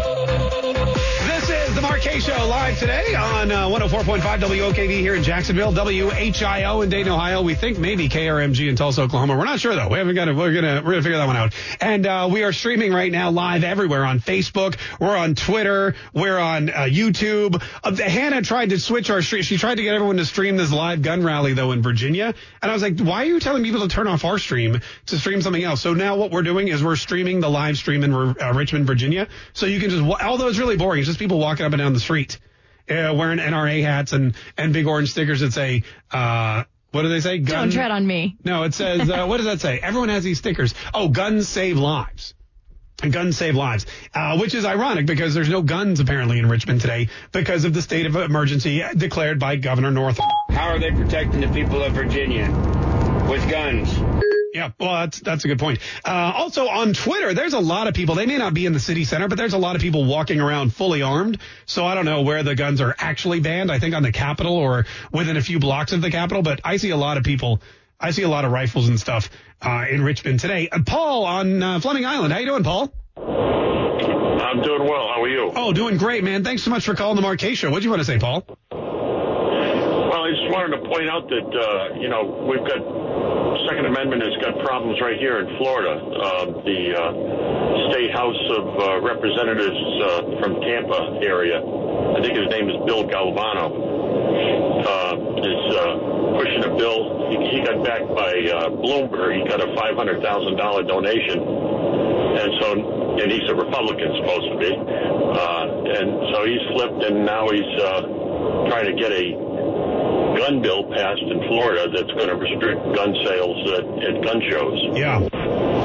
This is the Mark Kaye Show live today on uh, one oh four point five W O K V here in Jacksonville, W H I O in Dayton, Ohio. We think maybe K R M G in Tulsa, Oklahoma. We're not sure though. We haven't got it. We're gonna we're gonna figure that one out. And uh, we are streaming right now live everywhere on Facebook. We're on Twitter. We're on uh, YouTube. Uh, Hannah tried to switch our stream. She tried to get everyone to stream this live gun rally though in Virginia. And I was like, why are you telling people to turn off our stream to stream something else? So now what we're doing is we're streaming the live stream in uh, Richmond, Virginia. So you can just, although it's really boring, it's just people walking up and down the street uh, wearing N R A hats and, and big orange stickers that say, uh, what do they say? Gun? Don't tread on me. No, it says, uh, what does that say? Everyone has these stickers. Oh, guns save lives. Guns save lives, uh, which is ironic because there's no guns apparently in Richmond today because of the state of emergency declared by Governor Northam. How are they protecting the people of Virginia? With guns. Yeah, well, that's that's a good point. Uh, also on Twitter, there's a lot of people. They may not be in the city center, but there's a lot of people walking around fully armed. So I don't know where the guns are actually banned. I think on the Capitol or within a few blocks of the Capitol. But I see a lot of people. I see a lot of rifles and stuff uh, in Richmond today. Uh, Paul on uh, Fleming Island. How you doing, Paul? I'm doing well. How are you? Oh, doing great, man. Thanks so much for calling the Mark Kaye Show. What do you want to say, Paul? Well, I just wanted to point out that, uh, you know, we've got Second Amendment has got problems right here in Florida. Uh, the uh, State House of uh, Representatives uh, from Tampa area, I think his name is Bill Galvano, uh, is uh, pushing a bill. He, he got backed by uh, Bloomberg. He got a five hundred thousand dollars donation. And so, and he's a Republican supposed to be. Uh, and so he's flipped and now he's uh, trying to get a gun bill passed in Florida that's going to restrict gun sales at, at gun shows. Yeah.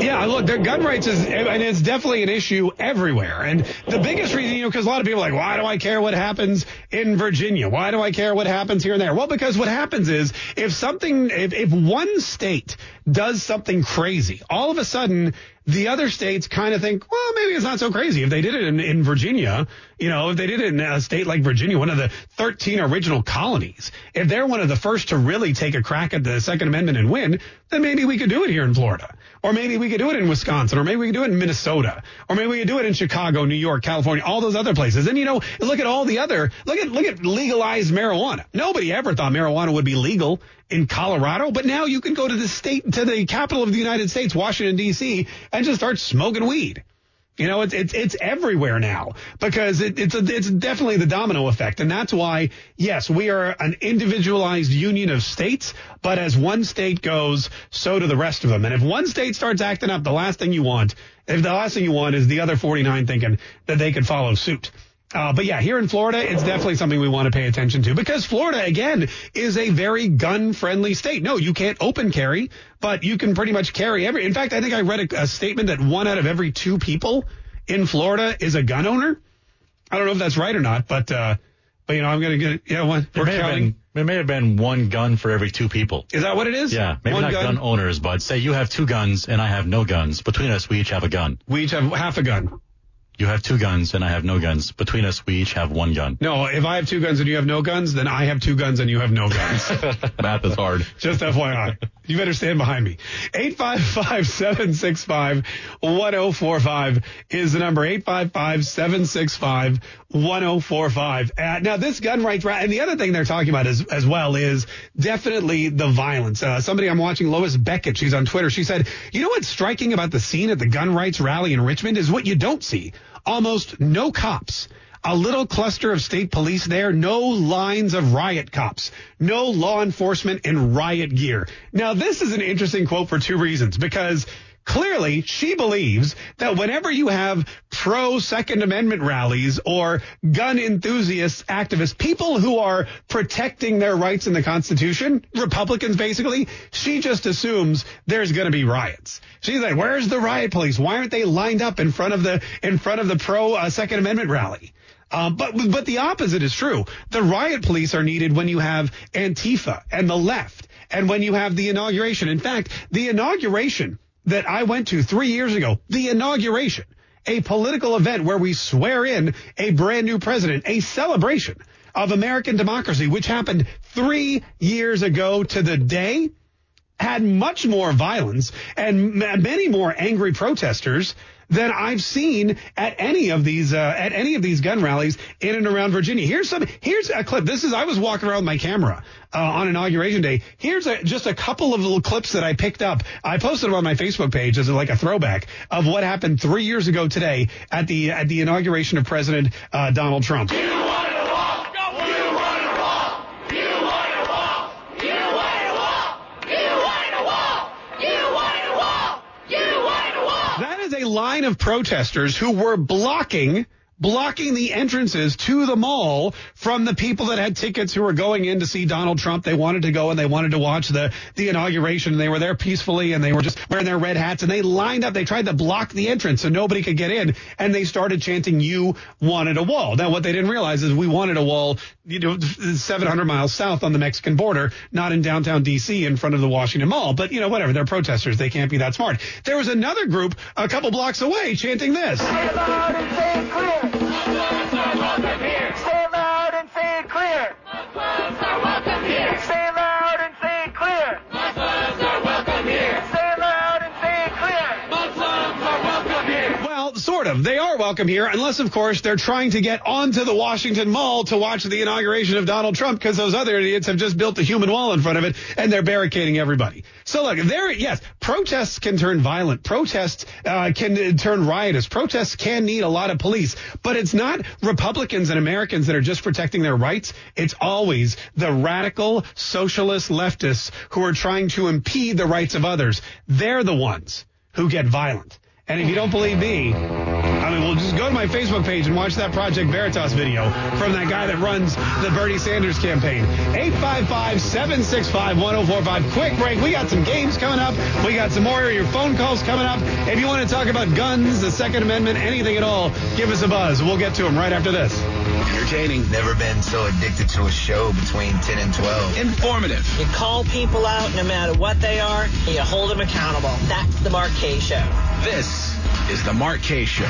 Yeah, look, the gun rights is, and it's definitely an issue everywhere. And the biggest reason, you know, because a lot of people are like, why do I care what happens in Virginia? Why do I care what happens here and there? Well, because what happens is if something, if, if one state does something crazy, all of a sudden the other states kind of think, well, maybe it's not so crazy. If they did it in, in Virginia, you know, if they did it in a state like Virginia, one of the thirteen original colonies, if they're one of the first to really take a crack at the Second Amendment and win, then maybe we could do it here in Florida. Or maybe we could do it in Wisconsin, or maybe we could do it in Minnesota, or maybe we could do it in Chicago, New York, California, all those other places. And, you know, look at all the other, look at, look at legalized marijuana. Nobody ever thought marijuana would be legal in Colorado, but now you can go to the state, to the capital of the United States, Washington, D C, and just start smoking weed. You know, it's it's it's everywhere now because it, it's a, it's definitely the domino effect. And that's why, yes, we are an individualized union of states, but as one state goes, so do the rest of them. And if one state starts acting up, the last thing you want, if the last thing you want is the other forty-nine thinking that they could follow suit. Uh, but yeah, here in Florida, it's definitely something we want to pay attention to because Florida, again, is a very gun-friendly state. No, you can't open carry, but you can pretty much carry every. In fact, I think I read a, a statement that one out of every two people in Florida is a gun owner. I don't know if that's right or not, but, uh, but you know, I'm going to get, yeah, one, we're there counting. Been, there may have been one gun for every two people. Is that what it is? Yeah, maybe one not gun? gun owners, but say you have two guns and I have no guns. Between us, we each have a gun. We each have half a gun. You have two guns and I have no guns. Between us, we each have one gun. No, if I have two guns and you have no guns, then I have two guns and you have no guns. Math is hard. Just F Y I. You better stand behind me. eight five five, seven six five, one oh four five is the number. eight five five, seven six five, one oh four five. Uh, now, this gun rights, and the other thing they're talking about is, as well is definitely the violence. Uh, somebody I'm watching, Lois Beckett, she's on Twitter. She said, you know what's striking about the scene at the gun rights rally in Richmond is what you don't see. Almost no cops. A little cluster of state police there, no lines of riot cops, no law enforcement in riot gear. Now, this is an interesting quote for two reasons, because clearly she believes that whenever you have pro Second Amendment rallies or gun enthusiasts, activists, people who are protecting their rights in the Constitution, Republicans basically, she just assumes there's going to be riots. She's like, where's the riot police? Why aren't they lined up in front of the in front of the pro uh, Second Amendment rally? Um, but but the opposite is true. The riot police are needed when you have Antifa and the left and when you have the inauguration. In fact, the inauguration that I went to three years ago, the inauguration, a political event where we swear in a brand new president, a celebration of American democracy, which happened three years ago to the day, had much more violence and m- many more angry protesters than I've seen at any of these uh, at any of these gun rallies in and around Virginia. Here's some. Here's a clip. This is I was walking around with my camera uh, on inauguration day. Here's a, just a couple of little clips that I picked up. I posted them on my Facebook page as like a throwback of what happened three years ago today at the at the inauguration of President uh, Donald Trump. Line of protesters who were blocking blocking the entrances to the mall from the people that had tickets who were going in to see Donald Trump. They wanted to go and they wanted to watch the, the inauguration. They were there peacefully and they were just wearing their red hats and they lined up. They tried to block the entrance so nobody could get in and they started chanting, "You wanted a wall." Now, what they didn't realize is we wanted a wall, you know, seven hundred miles south on the Mexican border, not in downtown D C in front of the Washington Mall. But, you know, whatever. They're protesters. They can't be that smart. There was another group a couple blocks away chanting this. Say loud and say it clear. Muslims are welcome here. Say loud and say it clear. Muslims are welcome here. Say loud and say it clear. Muslims are welcome here. Say loud and say it clear. Muslims are welcome here. Well, sort of. They are welcome here, unless, of course, they're trying to get onto the Washington Mall to watch the inauguration of Donald Trump because those other idiots have just built a human wall in front of it and they're barricading everybody. So, look, there, yes, protests can turn violent. Protests uh, can turn riotous. Protests can need a lot of police. But it's not Republicans and Americans that are just protecting their rights. It's always the radical socialist leftists who are trying to impede the rights of others. They're the ones who get violent. And if you don't believe me, uh, I mean, well, just go to my Facebook page and watch that Project Veritas video from that guy that runs the Bernie Sanders campaign. eight five five, seven six five, one oh four five. Quick break. We got some games coming up. We got some more of your phone calls coming up. If you want to talk about guns, the Second Amendment, anything at all, give us a buzz. We'll get to them right after this. Entertaining. Never been so addicted to a show between ten and twelve. Informative. You call people out no matter what they are, and you hold them accountable. That's the Mark Kaye Show. This is the Mark Kaye Show.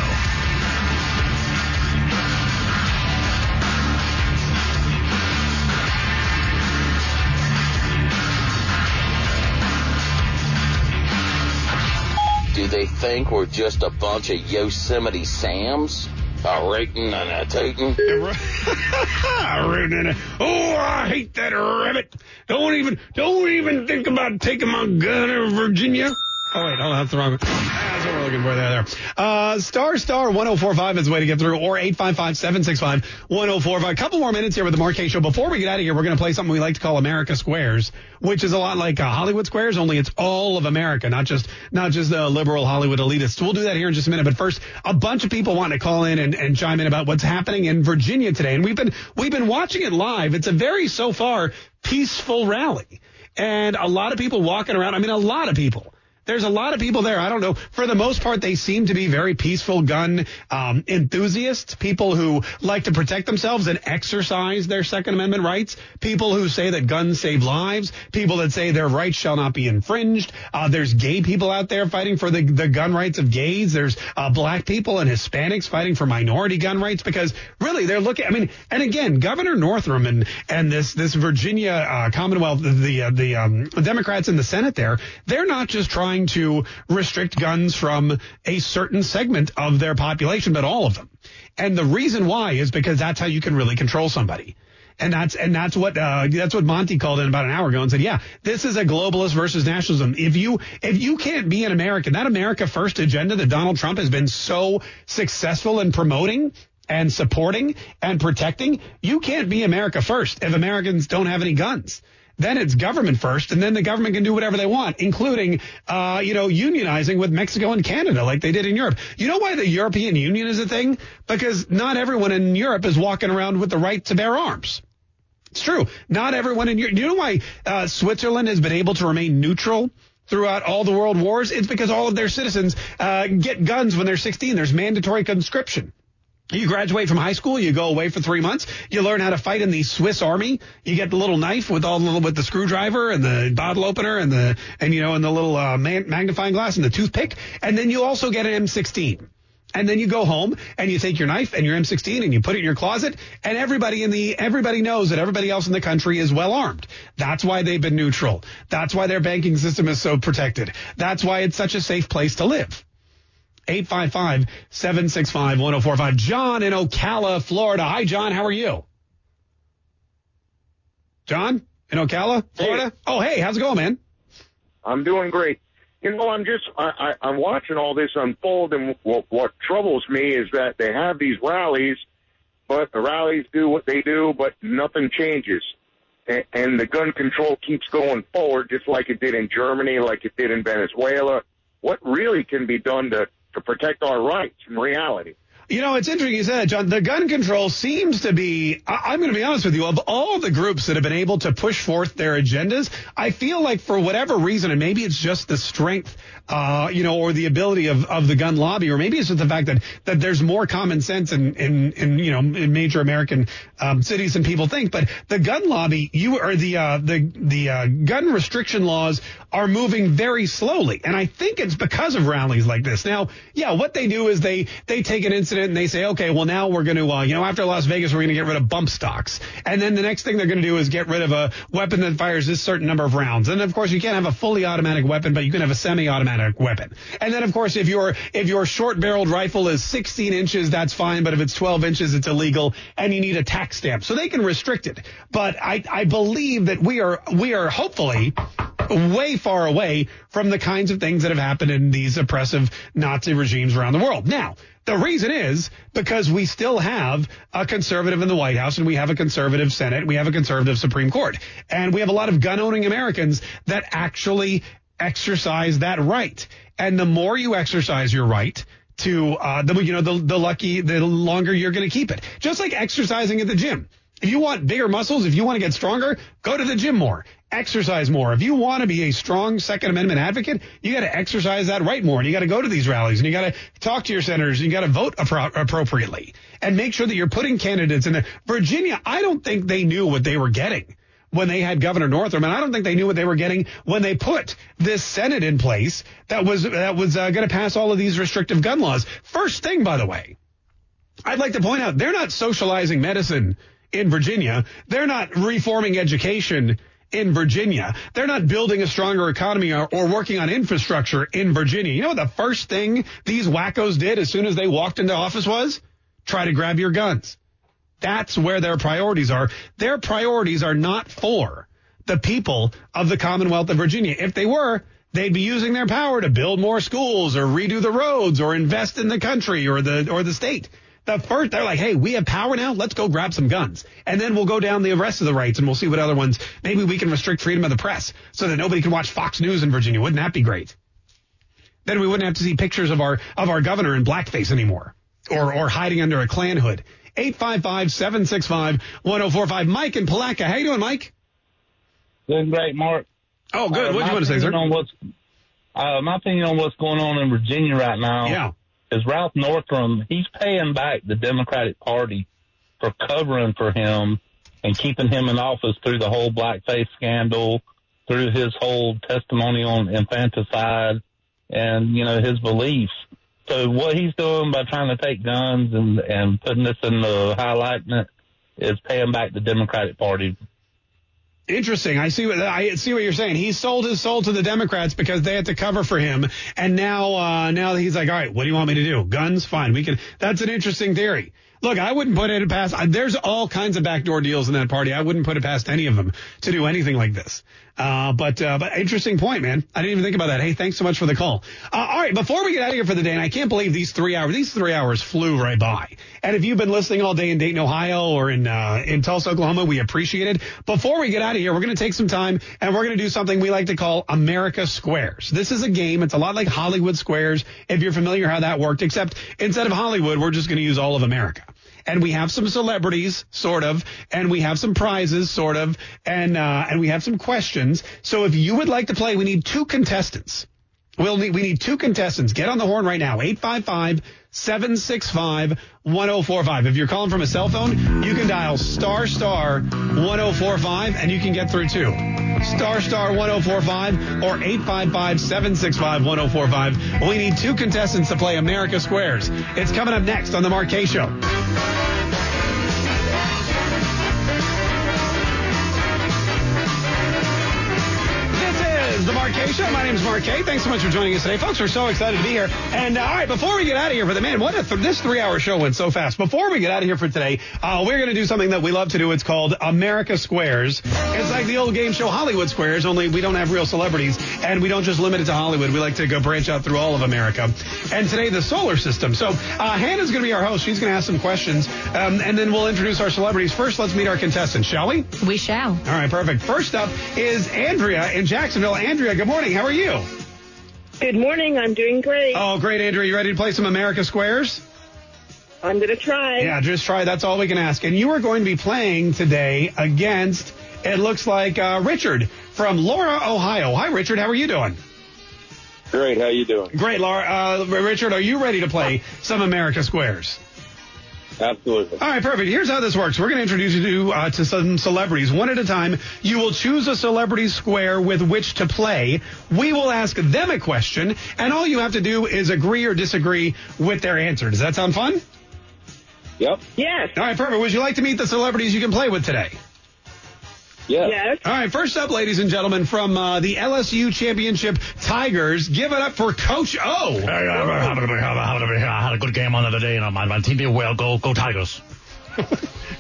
Do they think we're just a bunch of Yosemite Sams? A rootin' and a tootin'? Rootin' and a, oh, I hate that rabbit. Don't even, don't even think about taking my gun to Virginia. Oh, wait, oh, that's the wrong one. That's what we're looking for there. there. Uh, star, star, one oh four five is the way to get through, or eight five five, seven six five, one oh four five. A couple more minutes here with the Mark Kaye Show. Before we get out of here, we're going to play something we like to call America Squares, which is a lot like uh, Hollywood Squares, only it's all of America, not just not just the liberal Hollywood elitists. We'll do that here in just a minute. But first, a bunch of people want to call in and, and chime in about what's happening in Virginia today. And we've been we've been watching it live. It's a very, so far, peaceful rally. And a lot of people walking around. I mean, a lot of people. There's a lot of people there. I don't know. For the most part, they seem to be very peaceful gun um, enthusiasts, people who like to protect themselves and exercise their Second Amendment rights, people who say that guns save lives, people that say their rights shall not be infringed. Uh, there's gay people out there fighting for the, the gun rights of gays. There's uh, black people and Hispanics fighting for minority gun rights because really they're looking. I mean, and again, Governor Northam and and this this Virginia uh, Commonwealth, the uh, the um, Democrats in the Senate there, they're not just trying to restrict guns from a certain segment of their population, but all of them. And the reason why is because that's how you can really control somebody. And that's and that's what uh, that's what Monty called in about an hour ago and said, yeah, this is a globalist versus nationalism. If you if you can't be an American, that America First agenda that Donald Trump has been so successful in promoting and supporting and protecting, you can't be America First if Americans don't have any guns. Then it's government first, and then the government can do whatever they want, including, uh, you know, unionizing with Mexico and Canada like they did in Europe. You know why the European Union is a thing? Because not everyone in Europe is walking around with the right to bear arms. It's true. Not everyone in Europe. You know why uh, Switzerland has been able to remain neutral throughout all the world wars? It's because all of their citizens uh, get guns when they're sixteen. There's mandatory conscription. You graduate from high school, you go away for three months, you learn how to fight in the Swiss Army, you get the little knife with all the, with the screwdriver and the bottle opener and the, and you know, and the little uh, man, magnifying glass and the toothpick, and then you also get an M sixteen. And then you go home and you take your knife and your M sixteen and you put it in your closet, and everybody in the, everybody knows that everybody else in the country is well armed. That's why they've been neutral. That's why their banking system is so protected. That's why it's such a safe place to live. eight five five, seven six five, one oh four five. John in Ocala, Florida. Hi, John. How are you? John in Ocala, Florida? Hey. Oh, hey. How's it going, man? I'm doing great. You know, I'm just, I, I, I'm watching all this unfold, and what, what troubles me is that they have these rallies, but the rallies do what they do, but nothing changes. And, and the gun control keeps going forward, just like it did in Germany, like it did in Venezuela. What really can be done to to protect our rights in reality? You know, it's interesting you said that, John. The gun control seems to be, I, I'm going to be honest with you, of all the groups that have been able to push forth their agendas, I feel like for whatever reason, and maybe it's just the strength, uh, you know, or the ability of, of the gun lobby, or maybe it's just the fact that, that there's more common sense in, in, in you know, in major American um, cities than people think. But the gun lobby, you or the, uh, the, the uh, gun restriction laws are moving very slowly. And I think it's because of rallies like this. Now, yeah, what they do is they, they take an incident and they say, okay, well, now we're going to, uh, you know, after Las Vegas, we're going to get rid of bump stocks. And then the next thing they're going to do is get rid of a weapon that fires this certain number of rounds. And of course, you can't have a fully automatic weapon, but you can have a semi-automatic weapon. And then, of course, if your if your short-barreled rifle is sixteen inches, that's fine. But if it's twelve inches, it's illegal, and you need a tax stamp. So they can restrict it. But I, I believe that we are we are hopefully way far away from the kinds of things that have happened in these oppressive Nazi regimes around the world. Now, the reason is because we still have a conservative in the White House, and we have a conservative Senate, and we have a conservative Supreme Court. And we have a lot of gun-owning Americans that actually exercise that right. And the more you exercise your right to uh, the you know the the lucky the longer you're going to keep it. Just like exercising at the gym. If you want bigger muscles, if you want to get stronger, go to the gym more. Exercise more. If you want to be a strong Second Amendment advocate, you got to exercise that right more. And you got to go to these rallies and you got to talk to your senators and you got to vote appro- appropriately and make sure that you're putting candidates in there. Virginia, I don't think they knew what they were getting when they had Governor Northam, and I don't think they knew what they were getting when they put this Senate in place that was that was uh, going to pass all of these restrictive gun laws. First thing, by the way, I'd like to point out they're not socializing medicine in Virginia. They're not reforming education in Virginia. They're not building a stronger economy or, or working on infrastructure in Virginia. You know what the first thing these wackos did as soon as they walked into office was? Try to grab your guns. That's where their priorities are. Their priorities are not for the people of the Commonwealth of Virginia. If they were, they'd be using their power to build more schools or redo the roads or invest in the country or the or the state. The first, they're like, hey, we have power now. Let's go grab some guns. And then we'll go down the rest of the rights and we'll see what other ones. Maybe we can restrict freedom of the press so that nobody can watch Fox News in Virginia. Wouldn't that be great? Then we wouldn't have to see pictures of our of our governor in blackface anymore or or hiding under a Klan hood. eight five five, seven six five, one oh four five. Mike in Palatka. How you doing, Mike? Doing great, Mark. Oh, good. Uh, what do you want to say, sir? On what's, uh, my opinion on what's going on in Virginia right now. Yeah. Is Ralph Northam, he's paying back the Democratic Party for covering for him and keeping him in office through the whole blackface scandal, through his whole testimony on infanticide and, you know, his beliefs. So what he's doing by trying to take guns and, and putting this in the highlighting it is paying back the Democratic Party. Interesting. I see what I see what you're saying. He sold his soul to the Democrats because they had to cover for him, and now uh, now he's like, all right, what do you want me to do? Guns? Fine, we can. That's an interesting theory. Look, I wouldn't put it past. There's all kinds of backdoor deals in that party. I wouldn't put it past any of them to do anything like this. Uh, but, uh, but interesting point, man. I didn't even think about that. Hey, thanks so much for the call. Uh, all right. Before we get out of here for the day, and I can't believe these three hours, these three hours flew right by. And if you've been listening all day in Dayton, Ohio or in, uh, in Tulsa, Oklahoma, we appreciate it. Before we get out of here, we're going to take some time and we're going to do something we like to call America Squares. This is a game. It's a lot like Hollywood Squares. If you're familiar how that worked, except instead of Hollywood, we're just going to use all of America. And we have some celebrities, sort of, and we have some prizes, sort of, and uh, and we have some questions. So if you would like to play, we need two contestants. We'll need, we need two contestants. Get on the horn right now, eight five five, seven six five, one oh four five. If you're calling from a cell phone, you can dial star star one oh four five, and you can get through too. Star star one oh four five or eight five five, seven six five, one oh four five. We need two contestants to play America Squares. It's coming up next on The Mark Kaye Show. The Mark Kaye Show. My name is Mark Kaye. Thanks so much for joining us today. Folks, we're so excited to be here. And, uh, all right, before we get out of here for the man, what if this three-hour show went so fast. Before we get out of here for today, uh, we're going to do something that we love to do. It's called America Squares. It's like the old game show Hollywood Squares, only we don't have real celebrities, and we don't just limit it to Hollywood. We like to go branch out through all of America. And today, the solar system. So uh, Hannah's going to be our host. She's going to ask some questions, um, and then we'll introduce our celebrities. First, let's meet our contestants, shall we? We shall. All right, perfect. First up is Andrea in Jacksonville. Andrea, good morning. How are you? Good morning. I'm doing great. Oh, great, Andrea. You ready to play some America Squares? I'm going to try. Yeah, just try. That's all we can ask. And you are going to be playing today against, it looks like, uh, Richard from Laura, Ohio. Hi, Richard. How are you doing? Great. How you doing? Great, Laura. Uh, Richard, are you ready to play some America Squares? Absolutely. All right, perfect. Here's how this works. We're going to introduce you to, uh, to some celebrities. One at a time, you will choose a celebrity square with which to play. We will ask them a question, and all you have to do is agree or disagree with their answer. Does that sound fun? Yep. Yes. All right, perfect. Would you like to meet the celebrities you can play with today? Yes. Yes. All right, first up, ladies and gentlemen, from uh, the L S U Championship Tigers, give it up for Coach O. Hey, I had a good game on the other day, and my, my team did well. Go, go Tigers. Okay.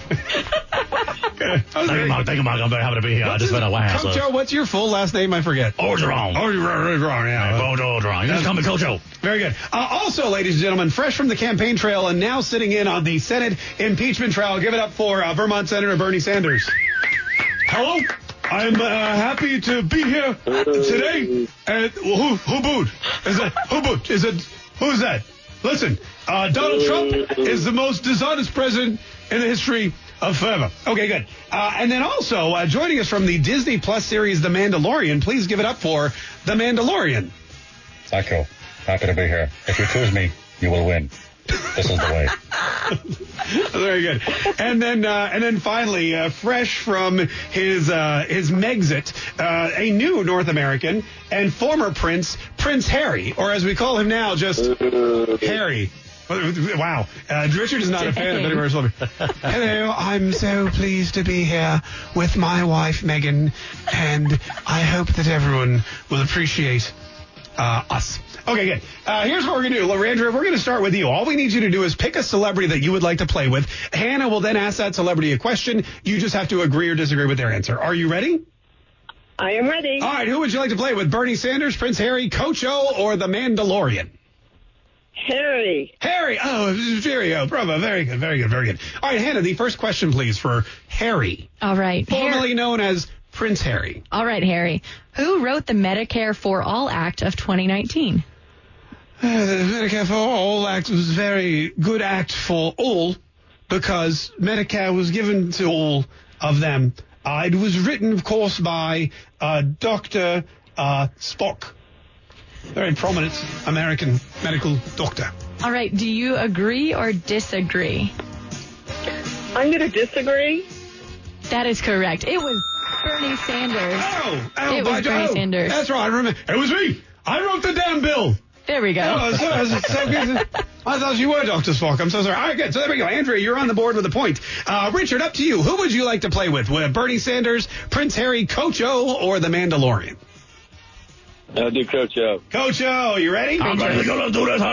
Thank you, Mark. Thank you, Mark. I'm very happy to be here. I just been a while. Coach so. O, what's your full last name? I forget. Orgeron. Orgeron, yeah. Orgeron. You just call me Coach O. Very good. Uh, also, ladies and gentlemen, fresh from the campaign trail and now sitting in on the Senate impeachment trial, give it up for uh, Vermont Senator Bernie Sanders. Hello. I'm uh, happy to be here today. And who who booed? Is it who booed? Is it who's that? Listen, uh, Donald Trump is the most dishonest president in the history of forever. Okay, good. Uh, and then also uh, joining us from the Disney Plus series The Mandalorian, please give it up for The Mandalorian. Psycho, happy to be here. If you choose me, you will win. This is the way. Very good. And then, uh, and then finally, uh, fresh from his uh, his Megxit, uh, a new North American and former Prince, Prince Harry, or as we call him now, just Harry. Wow. Uh, Richard is not a fan of Eddie Murphy. Hello, I'm so pleased to be here with my wife, Megan, and I hope that everyone will appreciate uh, us. Okay, good. Uh, here's what we're going to do. Andrea, we're going to start with you. All we need you to do is pick a celebrity that you would like to play with. Hannah will then ask that celebrity a question. You just have to agree or disagree with their answer. Are you ready? I am ready. All right, who would you like to play with? Bernie Sanders, Prince Harry, Coach O, or the Mandalorian? Harry. Harry. Oh, very good. Bravo. Very good. Very good. Very good. All right, Hannah, the first question, please, for Harry. All right. Formerly known as Prince Harry. All right, Harry. Who wrote the Medicare for All Act of twenty nineteen? Uh, the Medicare for All Act was a very good act for all because Medicare was given to all of them. Uh, it was written, of course, by uh, Doctor Uh, Spock. Very prominent American medical doctor. All right. Do you agree or disagree? I'm going to disagree. That is correct. It was Bernie Sanders. Oh, oh it was Bernie oh, Sanders. That's right. I remember. It was me. I wrote the damn bill. There we go. Oh, so, so, so good. I thought you were Doctor Spock. I'm so sorry. All right, good. So there we go. Andrea, you're on the board with a point. Uh, Richard, up to you. Who would you like to play with? With Bernie Sanders, Prince Harry, Coach O, or the Mandalorian? I'll do Coach O. Coach O, you ready? I'm ready to go do this.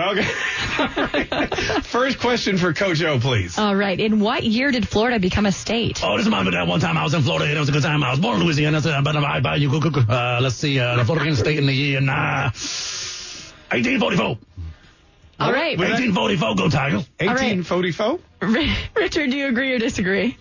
Okay. First question for Coach O, please. All right. In what year did Florida become a state? Oh, this reminds me of that one time I was in Florida, and it was a good time. I was born in Louisiana, so, but I, I, you, uh, let's see, uh, the Florida state in the year, nah, eighteen forty-four. All right. eighteen forty-four, go Tigers. eighteen forty-four? Richard, do you agree or disagree?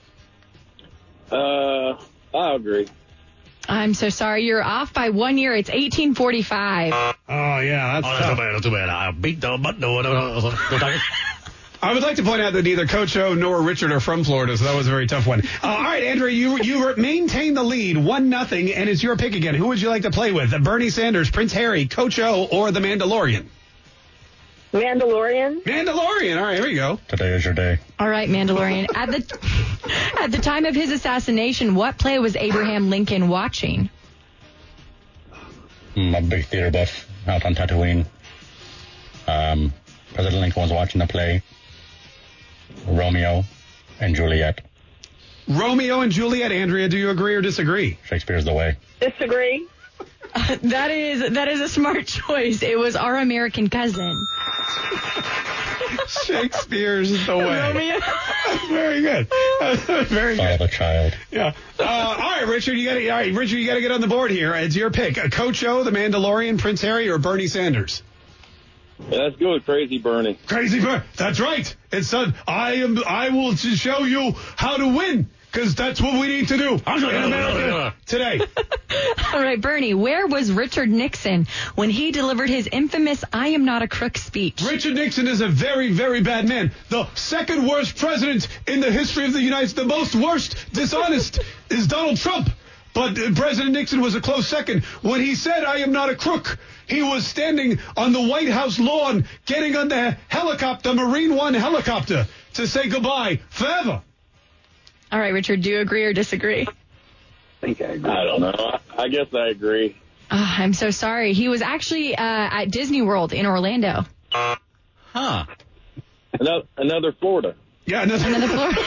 Uh, I'll agree. I'm so sorry. You're off by one year. It's eighteen forty-five. Oh, yeah. That's, oh, that's too bad. That's too bad. I beat the butt. No, no, no, no. Go Tigers. I would like to point out that neither Coach O nor Richard are from Florida, so that was a very tough one. Uh, all right, Andrea, you you maintain the lead, one nothing, and it's your pick again. Who would you like to play with? Bernie Sanders, Prince Harry, Coach O, or the Mandalorian? Mandalorian. Mandalorian. All right, here we go. Today is your day. All right, Mandalorian. At the at the time of his assassination, what play was Abraham Lincoln watching? I'm a big theater buff out on Tatooine. Um, President Lincoln was watching the play Romeo and Juliet. Romeo and Juliet, Andrea, do you agree or disagree? Shakespeare's the way. Disagree. Uh, that is that is a smart choice. It was Our American Cousin. Shakespeare's the way. Romeo. Very good. Very good. Father child. Yeah. Uh, all right, Richard, you got to. All right, Richard, you got to get on the board here. It's your pick. Uh, Coach O, the Mandalorian, Prince Harry, or Bernie Sanders? Yeah, let's go with Crazy Bernie. Crazy Bernie. That's right. It's uh, I am. I will show you how to win. Because that's what we need to do in America today. All right, Bernie, where was Richard Nixon when he delivered his infamous I am not a crook speech? Richard Nixon is a very, very bad man. The second worst president in the history of the United States. The most worst, dishonest is Donald Trump. But uh, President Nixon was a close second. When he said I am not a crook, he was standing on the White House lawn getting on the helicopter, Marine One helicopter, to say goodbye forever. All right, Richard, do you agree or disagree? I think I agree. I don't know. I, I guess I agree. Oh, I'm so sorry. He was actually uh, at Disney World in Orlando. Huh. Another, another Florida. Yeah, another, another Florida.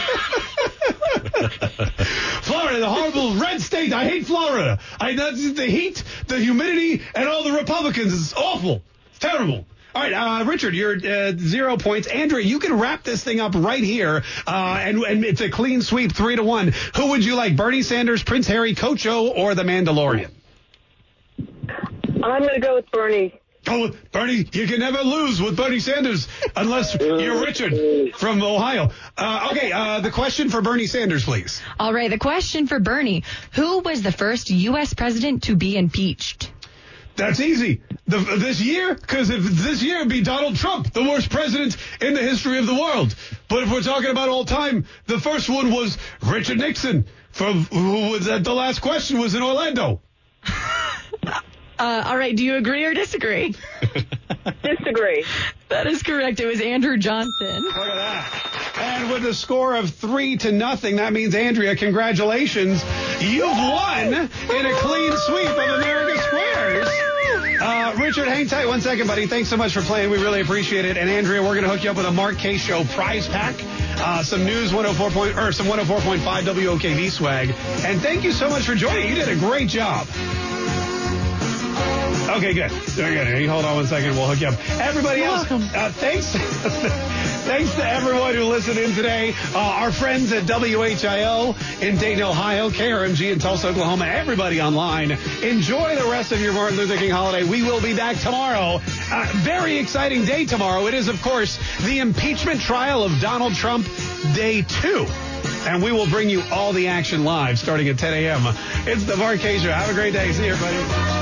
Florida, the horrible red state. I hate Florida. I that's the heat, the humidity, and all the Republicans. It's awful. It's terrible. All right, uh, Richard, you're uh, zero points. Andrea, you can wrap this thing up right here, uh, and, and it's a clean sweep, three to one. Who would you like, Bernie Sanders, Prince Harry, Coach O, or the Mandalorian? I'm going to go with Bernie. Go with Bernie. You can never lose with Bernie Sanders unless you're Richard from Ohio. Uh, okay, uh, the question for Bernie Sanders, please. All right, the question for Bernie. Who was the first U S president to be impeached? That's easy. The, this year, because if this year, it'd be Donald Trump, the worst president in the history of the world. But if we're talking about all time, the first one was Richard Nixon, from who was at the last question was in Orlando. Uh, all right, do you agree or disagree? Disagree. That is correct. It was Andrew Johnson. Look at that. And with a score of three to nothing, that means, Andrea, congratulations. You've won in a clean sweep of America Squares. Uh, Richard, hang tight one second, buddy. Thanks so much for playing. We really appreciate it. And Andrea, we're going to hook you up with a Mark K Show prize pack, uh, some news one oh four point or some one oh four point five W O K V swag. And thank you so much for joining. You did a great job. Okay, good. Very good. Hold on one second. We'll hook you up. Everybody You're else, welcome. Uh, thanks. Thanks to everyone who listened in today. Uh, our friends at W H I O in Dayton, Ohio, K R M G in Tulsa, Oklahoma, everybody online. Enjoy the rest of your Martin Luther King holiday. We will be back tomorrow. Uh, very exciting day tomorrow. It is, of course, the impeachment trial of Donald Trump, day two. And we will bring you all the action live starting at ten a.m. It's the Mark K Show. Have a great day. See you, everybody.